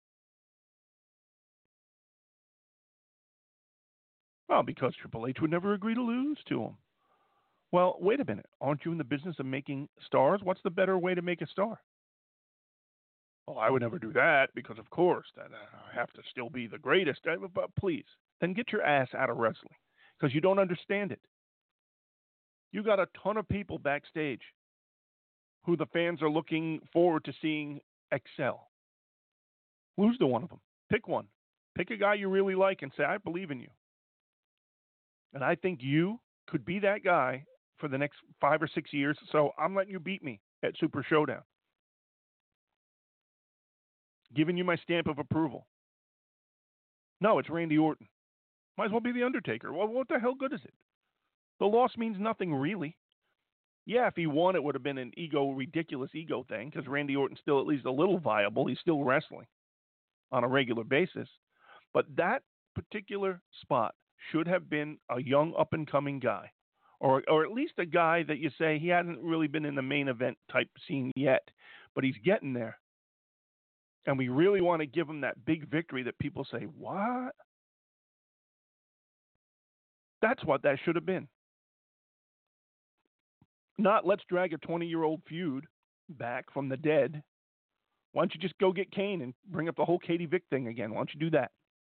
Well, because Triple H would never agree to lose to him. Well, wait a minute. Aren't you in the business of making stars? What's the better way to make a star? Well, I would never do that because, of course, that I have to still be the greatest. But please, then get your ass out of wrestling because you don't understand it. You got a ton of people backstage who the fans are looking forward to seeing excel. Lose to one of them. Pick one. Pick a guy you really like and say, I believe in you. And I think you could be that guy for the next five or six years. So I'm letting you beat me at Super Showdown. Giving you my stamp of approval. No, it's Randy Orton. Might as well be The Undertaker. Well, what the hell good is it? The loss means nothing really. Yeah, if he won, it would have been an ego, ridiculous ego thing because Randy Orton's still at least a little viable. He's still wrestling on a regular basis. But that particular spot should have been a young up-and-coming guy or or at least a guy that you say he hasn't really been in the main event type scene yet, but he's getting there. And we really want to give him that big victory that people say, what? That's what that should have been. Not let's drag a twenty-year-old feud back from the dead. Why don't you just go get Kane and bring up the whole Katie Vick thing again? Why don't you do that?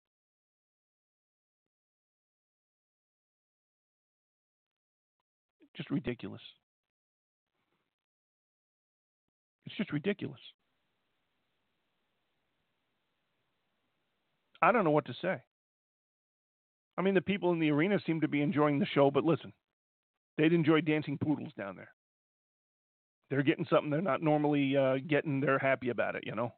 Just ridiculous. It's just ridiculous. I don't know what to say. I mean, the people in the arena seem to be enjoying the show, but listen, they'd enjoy dancing poodles down there. They're getting something they're not normally uh, getting. They're happy about it, you know.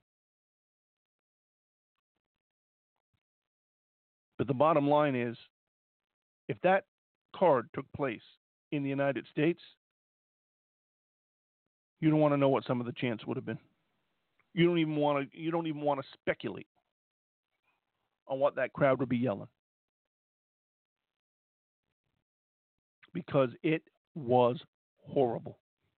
But the bottom line is, if that card took place in the United States, you don't want to know what some of the chants would have been. You don't even want to. You don't even want to speculate on what that crowd would be yelling, because it was horrible.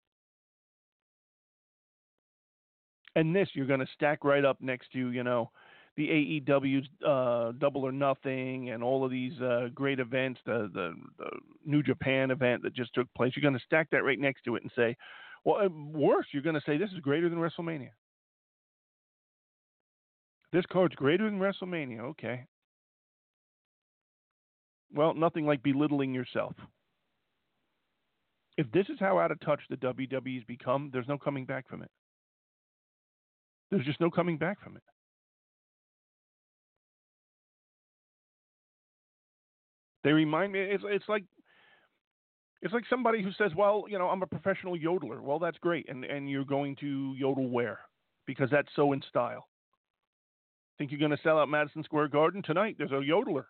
And this you're going to stack right up next to, you know, the A E W's uh, Double or Nothing and all of these uh, great events, the, the the New Japan event that just took place. You're going to stack that right next to it and say, well, worse, you're going to say this is greater than WrestleMania. This card's greater than WrestleMania. Okay. Well, nothing like belittling yourself. If this is how out of touch the W W E's become, there's no coming back from it. There's just no coming back from it. They remind me, it's it's like it's like somebody who says, well, you know, I'm a professional yodeler. Well, that's great. And, and you're going to yodel where? Because that's so in style. Think you're going to sell out Madison Square Garden tonight? There's a yodeler.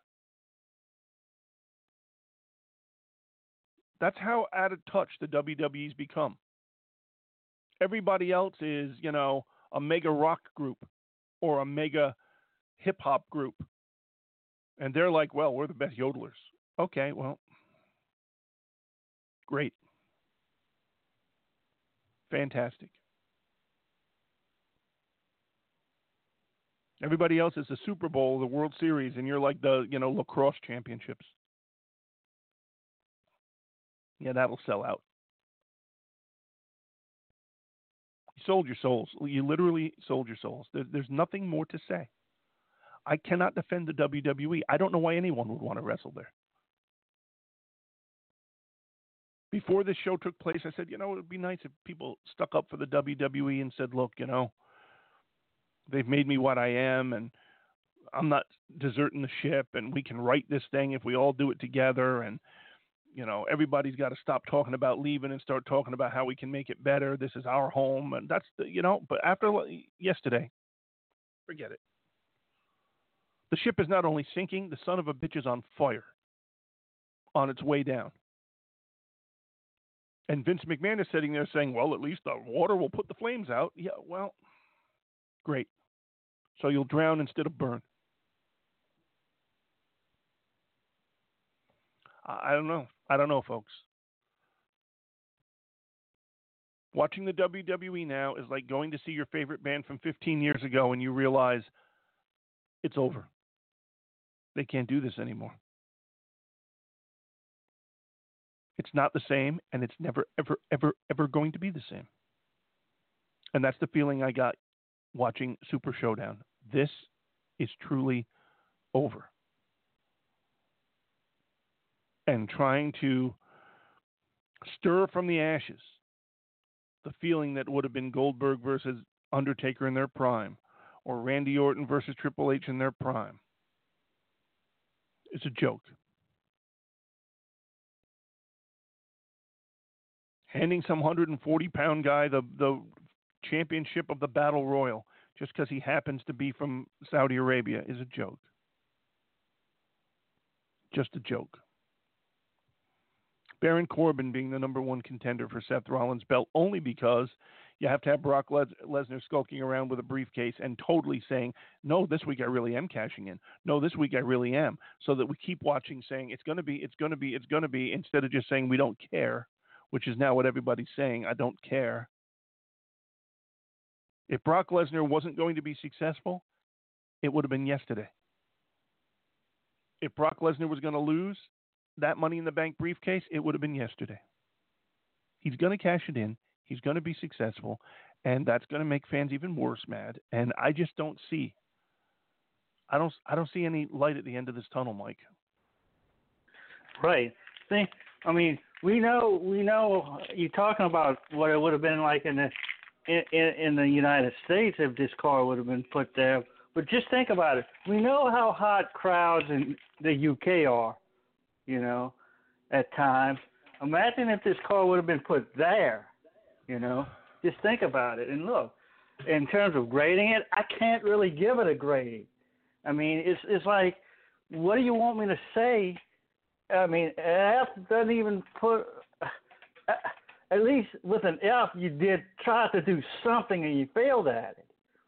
That's how out of touch the W W E's become. Everybody else is, you know, a mega rock group or a mega hip hop group. And they're like, well, we're the best yodelers. Okay, well, great. Fantastic. Everybody else is the Super Bowl, the World Series, and you're like the, you know, lacrosse championships. Yeah, that'll sell out. You sold your souls. You literally sold your souls. There, there's nothing more to say. I cannot defend the W W E. I don't know why anyone would want to wrestle there. Before this show took place, I said, you know, it would be nice if people stuck up for the W W E and said, look, you know, they've made me what I am, and I'm not deserting the ship, and we can right this thing if we all do it together, and, you know, everybody's got to stop talking about leaving and start talking about how we can make it better. This is our home, and that's the, you know, but after yesterday, forget it. The ship is not only sinking, the son of a bitch is on fire, on its way down. And Vince McMahon is sitting there saying, well, at least the water will put the flames out. Yeah, well, great. So you'll drown instead of burn. I don't know. I don't know, folks. Watching the W W E now is like going to see your favorite band from fifteen years ago and you realize it's over. They can't do this anymore. It's not the same, and it's never, ever, ever, ever going to be the same. And that's the feeling I got watching Super Showdown. This is truly over. And trying to stir from the ashes the feeling that would have been Goldberg versus Undertaker in their prime, or Randy Orton versus Triple H in their prime. It's a joke. Handing some one hundred forty pound guy the, the championship of the Battle Royal just because he happens to be from Saudi Arabia is a joke. Just a joke. Baron Corbin being the number one contender for Seth Rollins' belt only because you have to have Brock Les- Lesnar skulking around with a briefcase and totally saying, no, this week I really am cashing in. No, this week I really am. So that we keep watching saying it's going to be, it's going to be, it's going to be, instead of just saying we don't care, which is now what everybody's saying, I don't care. If Brock Lesnar wasn't going to be successful, it would have been yesterday. If Brock Lesnar was going to lose that Money in the Bank briefcase, it would have been yesterday. He's going to cash it in. He's going to be successful, and that's going to make fans even worse mad. And I just don't see, I don't, I don't see any light at the end of this tunnel, Mike. Right. See, I mean, we know, we know. You're talking about what it would have been like in the in, in, in the United States if this car would have been put there. But just think about it. We know how hot crowds in the U K are, you know, at times. Imagine if this car would have been put there, you know. Just think about it. And look, in terms of grading it, I can't really give it a grade. I mean, it's it's like, what do you want me to say? I mean, F doesn't even put, at least with an F, you did try to do something and you failed at it.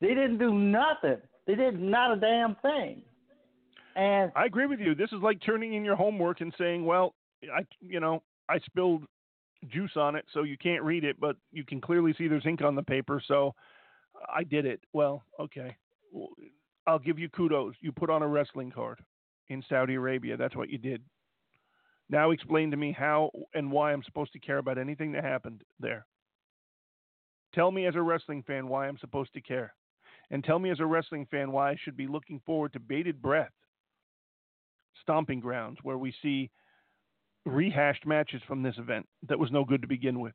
They didn't do nothing. They did not a damn thing. And I agree with you. This is like turning in your homework and saying, well, I, you know, I spilled juice on it, so you can't read it, but you can clearly see there's ink on the paper, so I did it. Well, okay. I'll give you kudos. You put on a wrestling card in Saudi Arabia. That's what you did. Now explain to me how and why I'm supposed to care about anything that happened there. Tell me as a wrestling fan why I'm supposed to care. And tell me as a wrestling fan why I should be looking forward to bated breath stomping grounds where we see rehashed matches from this event that was no good to begin with.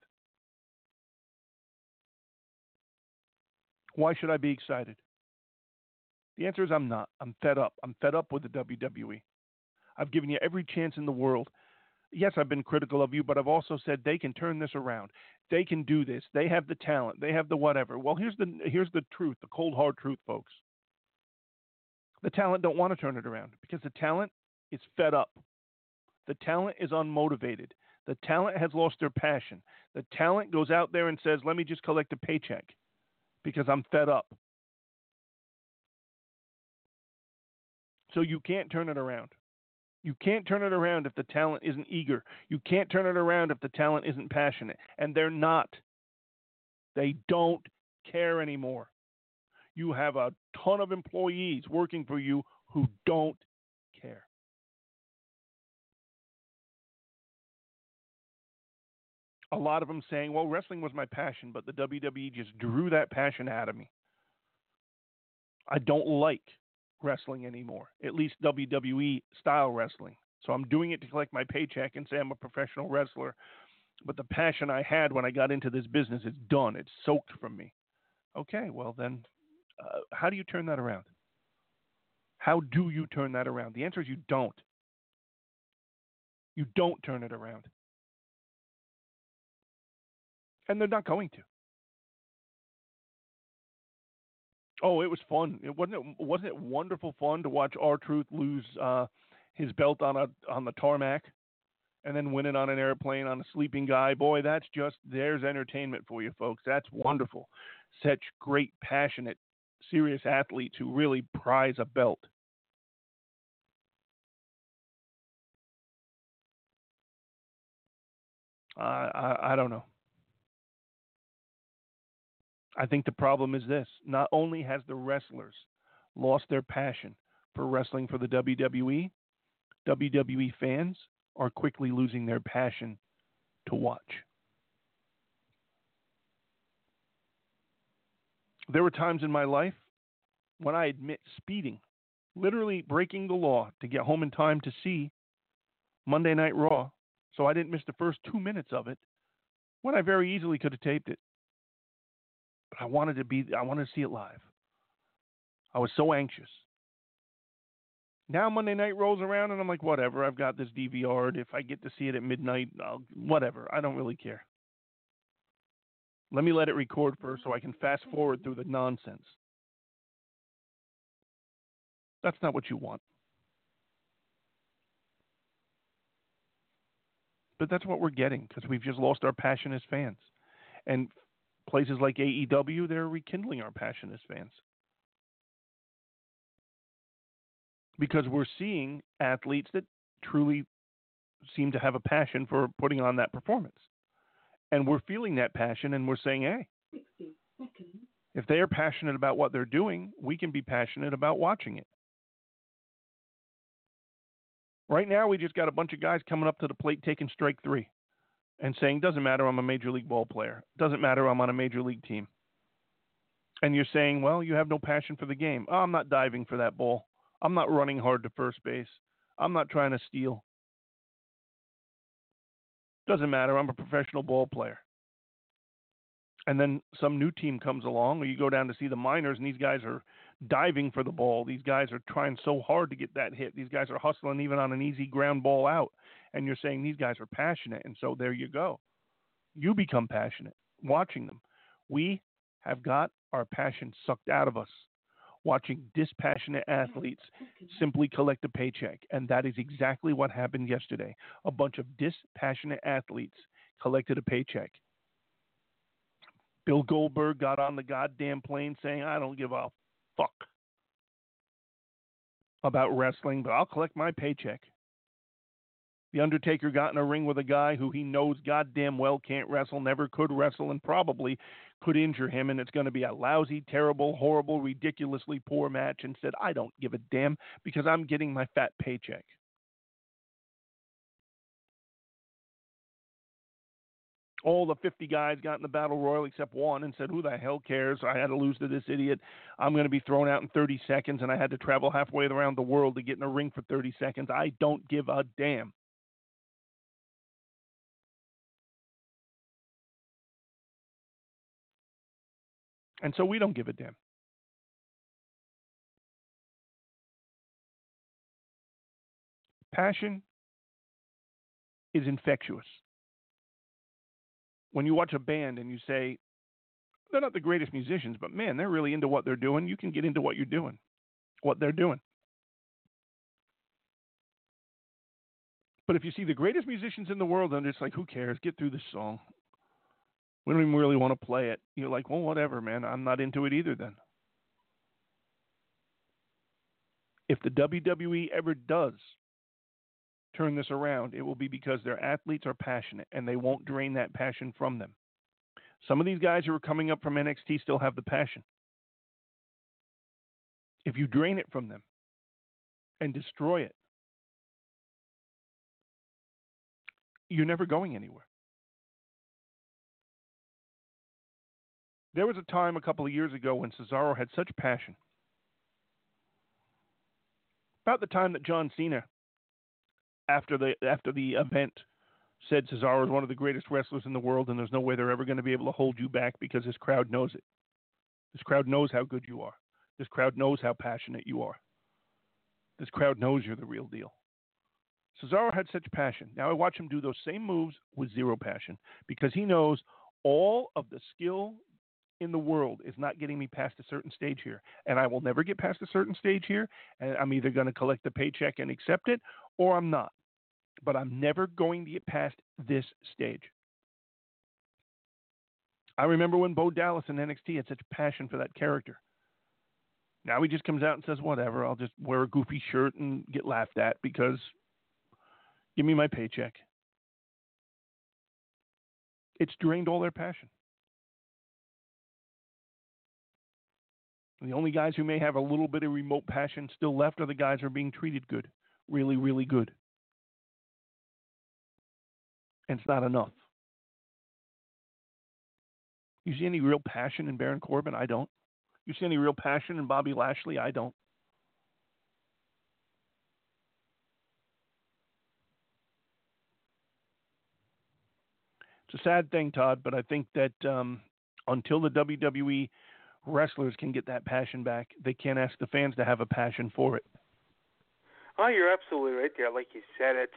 Why should I be excited? The answer is I'm not. I'm fed up. I'm fed up with the W W E. I've given you every chance in the world. Yes, I've been critical of you, but I've also said they can turn this around. They can do this. They have the talent. They have the whatever. Well, here's the here's the truth, the cold hard truth, folks. The talent don't want to turn it around because the talent is fed up. The talent is unmotivated. The talent has lost their passion. The talent goes out there and says, let me just collect a paycheck because I'm fed up. So you can't turn it around. You can't turn it around if the talent isn't eager. You can't turn it around if the talent isn't passionate. And they're not. They don't care anymore. You have a ton of employees working for you who don't care. A lot of them saying, well, wrestling was my passion, but the W W E just drew that passion out of me. I don't like wrestling anymore, at least W W E style wrestling. So I'm doing it to collect my paycheck and say I'm a professional wrestler. But the passion I had when I got into this business is done. It's soaked from me. Okay, well then, uh, how do you turn that around? How do you turn that around? The answer is you don't. You don't turn it around. And they're not going to. Oh, it was fun. It wasn't. It, wasn't it wonderful fun to watch R-Truth lose uh, his belt on a on the tarmac, and then win it on an airplane on a sleeping guy? Boy, that's just there's entertainment for you, folks. That's wonderful. Such great, passionate, serious athletes who really prize a belt. Uh, I I don't know. I think the problem is this. Not only has the wrestlers lost their passion for wrestling for the W W E, W W E fans are quickly losing their passion to watch. There were times in my life when I admit speeding, literally breaking the law to get home in time to see Monday Night Raw, so I didn't miss the first two minutes of it, when I very easily could have taped it. But I wanted to be, I wanted to see it live. I was so anxious. Now Monday night rolls around and I'm like, whatever, I've got this D V R'd. If I get to see it at midnight, I'll, whatever. I don't really care. Let me let it record first so I can fast forward through the nonsense. That's not what you want. But that's what we're getting because we've just lost our passion as fans. And places like A E W, they're rekindling our passion as fans. Because we're seeing athletes that truly seem to have a passion for putting on that performance. And we're feeling that passion and we're saying, hey, if they are passionate about what they're doing, we can be passionate about watching it. Right now, we just got a bunch of guys coming up to the plate taking strike three and saying, doesn't matter, I'm a major league ball player. Doesn't matter, I'm on a major league team. And you're saying, well, you have no passion for the game. Oh, I'm not diving for that ball. I'm not running hard to first base. I'm not trying to steal. Doesn't matter, I'm a professional ball player. And then some new team comes along, or you go down to see the minors, and these guys are diving for the ball. These guys are trying so hard to get that hit. These guys are hustling even on an easy ground ball out. And you're saying these guys are passionate. And so there you go. You become passionate watching them. We have got our passion sucked out of us watching dispassionate athletes simply collect a paycheck. And that is exactly what happened yesterday. A bunch of dispassionate athletes collected a paycheck. Bill Goldberg got on the goddamn plane saying, I don't give a fuck about wrestling, but I'll collect my paycheck. The Undertaker got in a ring with a guy who he knows goddamn well can't wrestle, never could wrestle, and probably could injure him, and it's going to be a lousy, terrible, horrible, ridiculously poor match, and said, I don't give a damn because I'm getting my fat paycheck. All the fifty guys got in the Battle Royal except one and said, who the hell cares? I had to lose to this idiot. I'm going to be thrown out in thirty seconds, and I had to travel halfway around the world to get in a ring for thirty seconds. I don't give a damn. And so we don't give a damn. Passion is infectious. When you watch a band and you say, they're not the greatest musicians, but man, they're really into what they're doing, you can get into what you're doing, what they're doing. But if you see the greatest musicians in the world and it's like, who cares? Get through this song. We don't even really want to play it. You're like, well, whatever, man. I'm not into it either then. If the W W E ever does turn this around, it will be because their athletes are passionate and they won't drain that passion from them. Some of these guys who are coming up from N X T still have the passion. If you drain it from them and destroy it, you're never going anywhere. There was a time a couple of years ago when Cesaro had such passion. About the time that John Cena, after the after the event, said Cesaro is one of the greatest wrestlers in the world and there's no way they're ever going to be able to hold you back because this crowd knows it. This crowd knows how good you are. This crowd knows how passionate you are. This crowd knows you're the real deal. Cesaro had such passion. Now I watch him do those same moves with zero passion because he knows all of the skill in the world is not getting me past a certain stage here. And I will never get past a certain stage here. And I'm either going to collect the paycheck and accept it or I'm not. But I'm never going to get past this stage. I remember when Bo Dallas in N X T had such passion for that character. Now he just comes out and says, whatever, I'll just wear a goofy shirt and get laughed at because give me my paycheck. It's drained all their passion. The only guys who may have a little bit of remote passion still left are the guys who are being treated good. Really, really good. And it's not enough. You see any real passion in Baron Corbin? I don't. You see any real passion in Bobby Lashley? I don't. It's a sad thing, Todd, but I think that um, until the W W E wrestlers can get that passion back, they can't ask the fans to have a passion for it. Oh, you're absolutely right there. Like you said, it's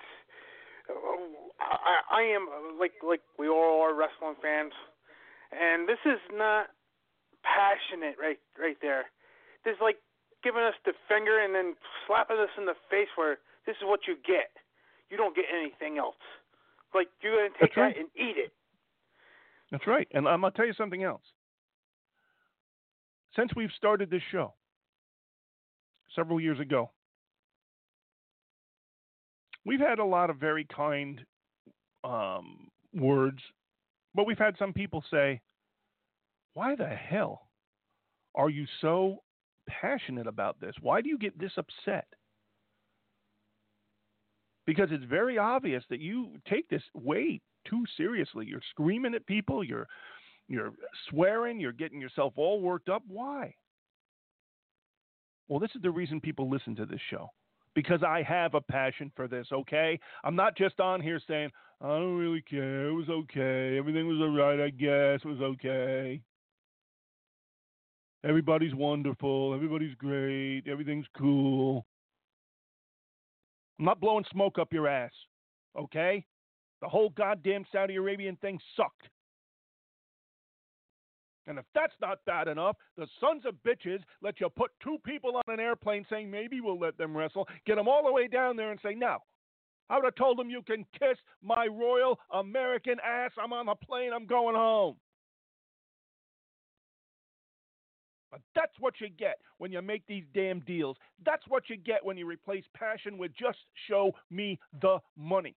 I, I am like like we all are wrestling fans, and this is not passionate right right there. This is like giving us the finger and then slapping us in the face where this is what you get. You don't get anything else. Like you're gonna take right. that and eat it. That's right. And I'm gonna tell you something else. Since we've started this show several years ago, we've had a lot of very kind um, words, but we've had some people say, why the hell are you so passionate about this? Why do you get this upset? Because it's very obvious that you take this way too seriously. You're screaming at people, you're You're swearing, you're getting yourself all worked up. Why? Well, this is the reason people listen to this show. Because I have a passion for this, okay? I'm not just on here saying, I don't really care. It was okay. Everything was all right, I guess. It was okay. Everybody's wonderful. Everybody's great. Everything's cool. I'm not blowing smoke up your ass, okay? The whole goddamn Saudi Arabian thing sucked. And if that's not bad enough, the sons of bitches let you put two people on an airplane saying maybe we'll let them wrestle, get them all the way down there and say no. I would have told them you can kiss my royal American ass. I'm on the plane. I'm going home. But that's what you get when you make these damn deals. That's what you get when you replace passion with just show me the money.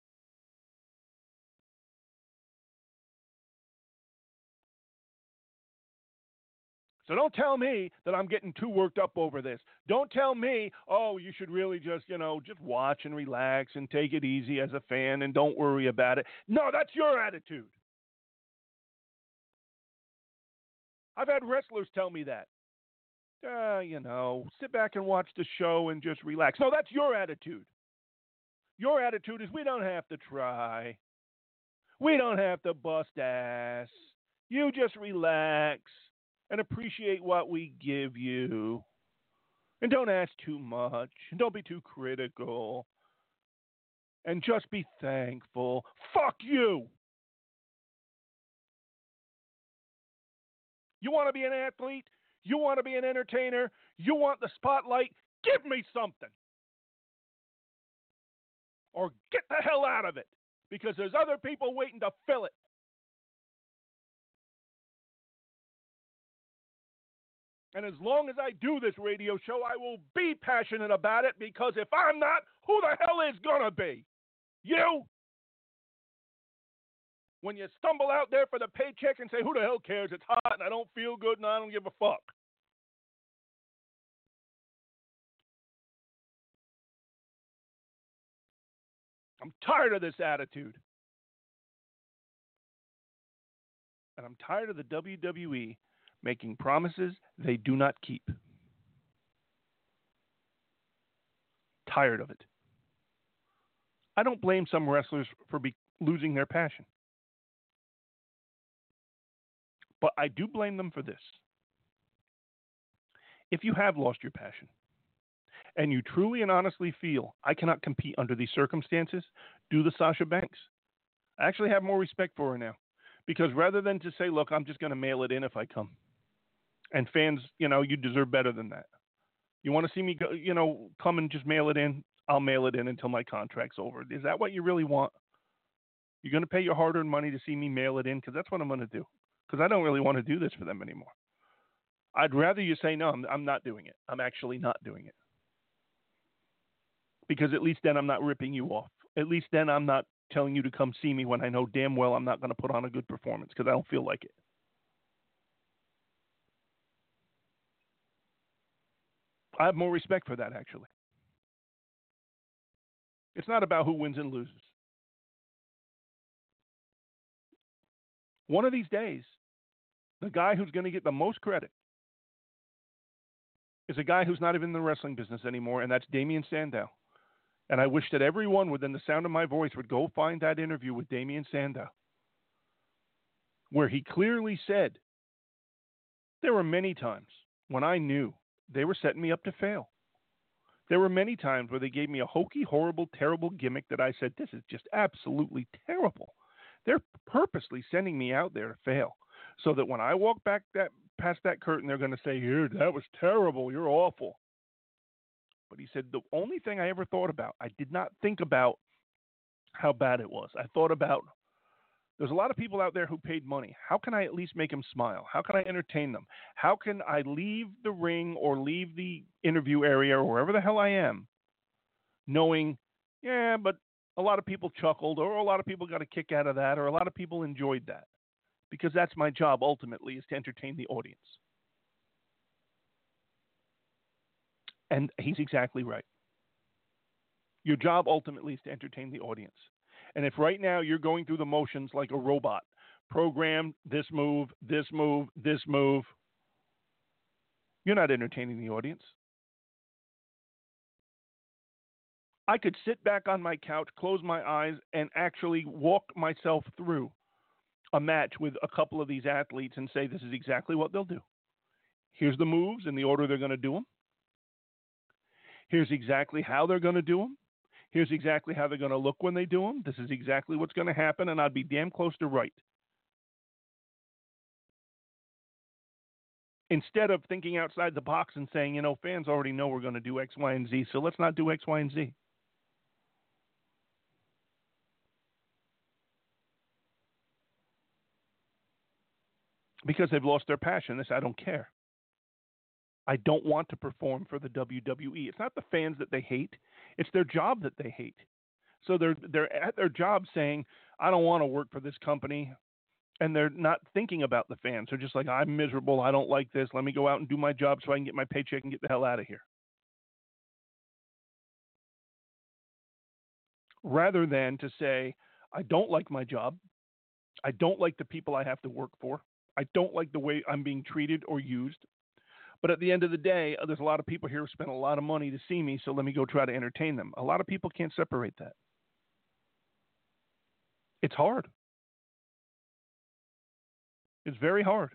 So don't tell me that I'm getting too worked up over this. Don't tell me, oh, you should really just, you know, just watch and relax and take it easy as a fan and don't worry about it. No, that's your attitude. I've had wrestlers tell me that. Uh, you know, sit back and watch the show and just relax. No, that's your attitude. Your attitude is we don't have to try. We don't have to bust ass. You just relax and appreciate what we give you. And don't ask too much. And don't be too critical. And just be thankful. Fuck you. You want to be an athlete? You want to be an entertainer? You want the spotlight? Give me something. Or get the hell out of it, because there's other people waiting to fill it. And as long as I do this radio show, I will be passionate about it, because if I'm not, who the hell is going to be? You? When you stumble out there for the paycheck and say, who the hell cares? It's hot and I don't feel good and I don't give a fuck. I'm tired of this attitude. And I'm tired of the W W E making promises they do not keep. Tired of it. I don't blame some wrestlers for be- losing their passion. But I do blame them for this. If you have lost your passion, and you truly and honestly feel, I cannot compete under these circumstances, do the Sasha Banks. I actually have more respect for her now. Because rather than to say, look, I'm just going to mail it in if I come. And fans, you know, you deserve better than that. You want to see me, go, you know, come and just mail it in? I'll mail it in until my contract's over. Is that what you really want? You're going to pay your hard-earned money to see me mail it in? Because that's what I'm going to do. Because I don't really want to do this for them anymore. I'd rather you say, no, I'm, I'm not doing it. I'm actually not doing it. Because at least then I'm not ripping you off. At least then I'm not telling you to come see me when I know damn well I'm not going to put on a good performance because I don't feel like it. I have more respect for that, actually. It's not about who wins and loses. One of these days, the guy who's going to get the most credit is a guy who's not even in the wrestling business anymore, and that's Damien Sandow. And I wish that everyone within the sound of my voice would go find that interview with Damien Sandow, where he clearly said, there were many times when I knew they were setting me up to fail. There were many times where they gave me a hokey, horrible, terrible gimmick that I said, this is just absolutely terrible. They're purposely sending me out there to fail so that when I walk back that past that curtain, they're going to say, here, that was terrible. You're awful. But he said, the only thing I ever thought about, I did not think about how bad it was. I thought about, there's a lot of people out there who paid money. How can I at least make them smile? How can I entertain them? How can I leave the ring or leave the interview area or wherever the hell I am, knowing, yeah, but a lot of people chuckled or a lot of people got a kick out of that or a lot of people enjoyed that. Because that's my job ultimately, is to entertain the audience. And he's exactly right. Your job ultimately is to entertain the audience. And if right now you're going through the motions like a robot, program this move, this move, this move, you're not entertaining the audience. I could sit back on my couch, close my eyes, and actually walk myself through a match with a couple of these athletes and say, this is exactly what they'll do. Here's the moves in the order they're going to do them. Here's exactly how they're going to do them. Here's exactly how they're going to look when they do them. This is exactly what's going to happen, and I'd be damn close to right. Instead of thinking outside the box and saying, you know, fans already know we're going to do X, Y, and Z, so let's not do X, Y, and Z. Because they've lost their passion. This, I don't care. I don't want to perform for the W W E. It's not the fans that they hate. It's their job that they hate. So they're they're at their job saying, I don't want to work for this company. And they're not thinking about the fans. They're just like, I'm miserable. I don't like this. Let me go out and do my job so I can get my paycheck and get the hell out of here. Rather than to say, I don't like my job. I don't like the people I have to work for. I don't like the way I'm being treated or used. But at the end of the day, there's a lot of people here who spend a lot of money to see me, so let me go try to entertain them. A lot of people can't separate that. It's hard. It's very hard.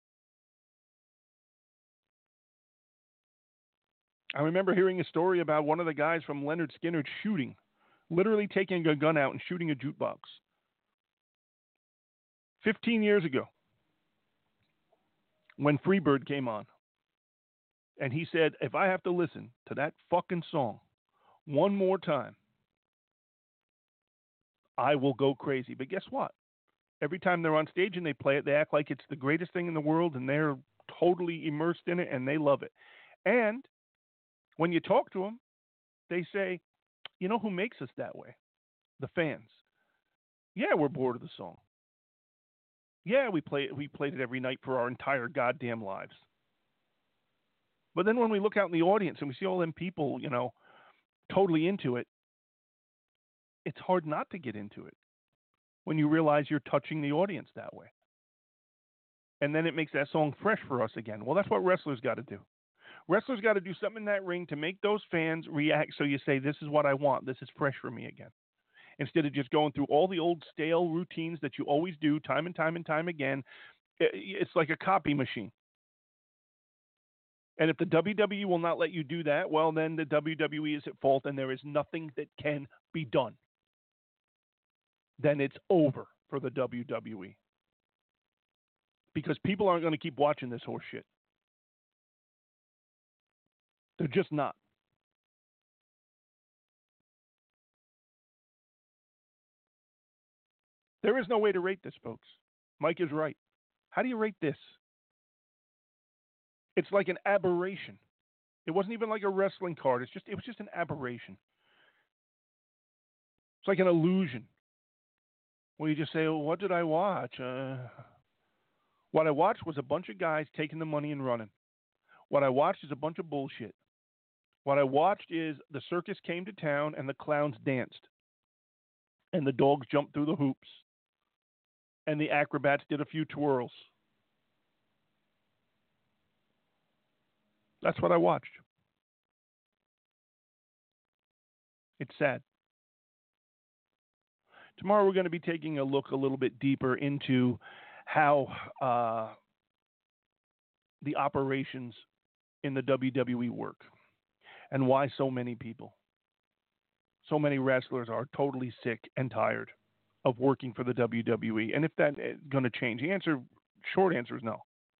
I remember hearing a story about one of the guys from Leonard Skinner shooting, literally taking a gun out and shooting a jukebox. Fifteen years ago, when Freebird came on, and he said, if I have to listen to that fucking song one more time, I will go crazy. But guess what? Every time they're on stage and they play it, they act like it's the greatest thing in the world, and they're totally immersed in it, and they love it. And when you talk to them, they say, you know who makes us that way? The fans. Yeah, we're bored of the song. Yeah, we play it, we played it every night for our entire goddamn lives. But then when we look out in the audience and we see all them people, you know, totally into it, it's hard not to get into it when you realize you're touching the audience that way. And then it makes that song fresh for us again. Well, that's what wrestlers got to do. Wrestlers got to do something in that ring to make those fans react so you say, this is what I want. This is fresh for me again. Instead of just going through all the old stale routines that you always do time and time and time again. It's like a copy machine. And if the W W E will not let you do that, well, then the W W E is at fault and there is nothing that can be done. Then it's over for the W W E. Because people aren't going to keep watching this horse shit. They're just not. There is no way to rate this, folks. Mike is right. How do you rate this? It's like an aberration. It wasn't even like a wrestling card. It's just it was just an aberration. It's like an illusion. Where you just say, well, what did I watch? Uh, what I watched was a bunch of guys taking the money and running. What I watched is a bunch of bullshit. What I watched is the circus came to town and the clowns danced. And the dogs jumped through the hoops. And the acrobats did a few twirls. That's what I watched. It's sad. Tomorrow we're going to be taking a look a little bit deeper into how uh, the operations in the W W E work and why so many people, so many wrestlers are totally sick and tired of working for the W W E. And if that's going to change, the answer, short answer is no.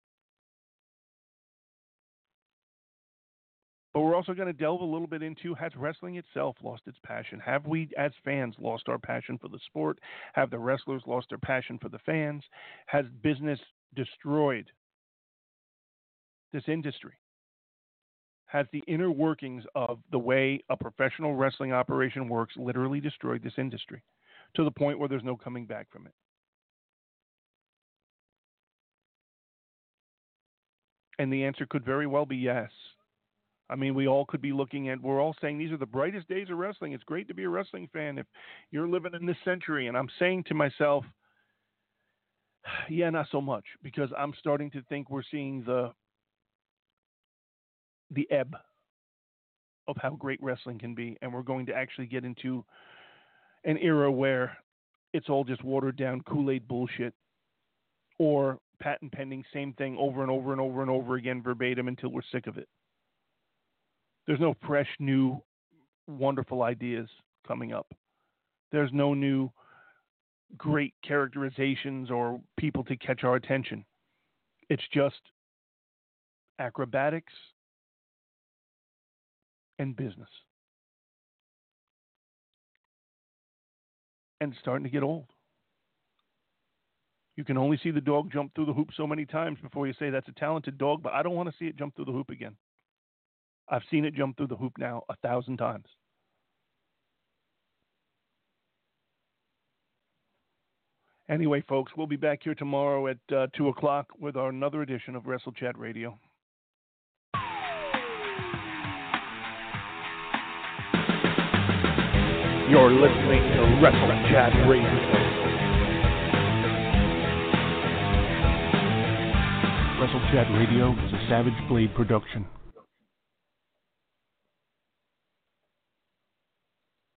But we're also going to delve a little bit into, has wrestling itself lost its passion? Have we, as fans, lost our passion for the sport? Have the wrestlers lost their passion for the fans? Has business destroyed this industry? Has the inner workings of the way a professional wrestling operation works literally destroyed this industry to the point where there's no coming back from it? And the answer could very well be yes. I mean, we all could be looking at, we're all saying these are the brightest days of wrestling. It's great to be a wrestling fan if you're living in this century. And I'm saying to myself, yeah, not so much, because I'm starting to think we're seeing the the ebb of how great wrestling can be. And we're going to actually get into an era where it's all just watered down Kool-Aid bullshit or patent pending same thing over and over and over and over again verbatim until we're sick of it. There's no fresh, new, wonderful ideas coming up. There's no new great characterizations or people to catch our attention. It's just acrobatics and business. And it's starting to get old. You can only see the dog jump through the hoop so many times before you say that's a talented dog, but I don't want to see it jump through the hoop again. I've seen it jump through the hoop now a thousand times. Anyway, folks, we'll be back here tomorrow at uh, two o'clock with our another edition of Wrestle Chat Radio. You're listening to Wrestle Chat Radio. Wrestle Chat Radio is a Savage Blade production.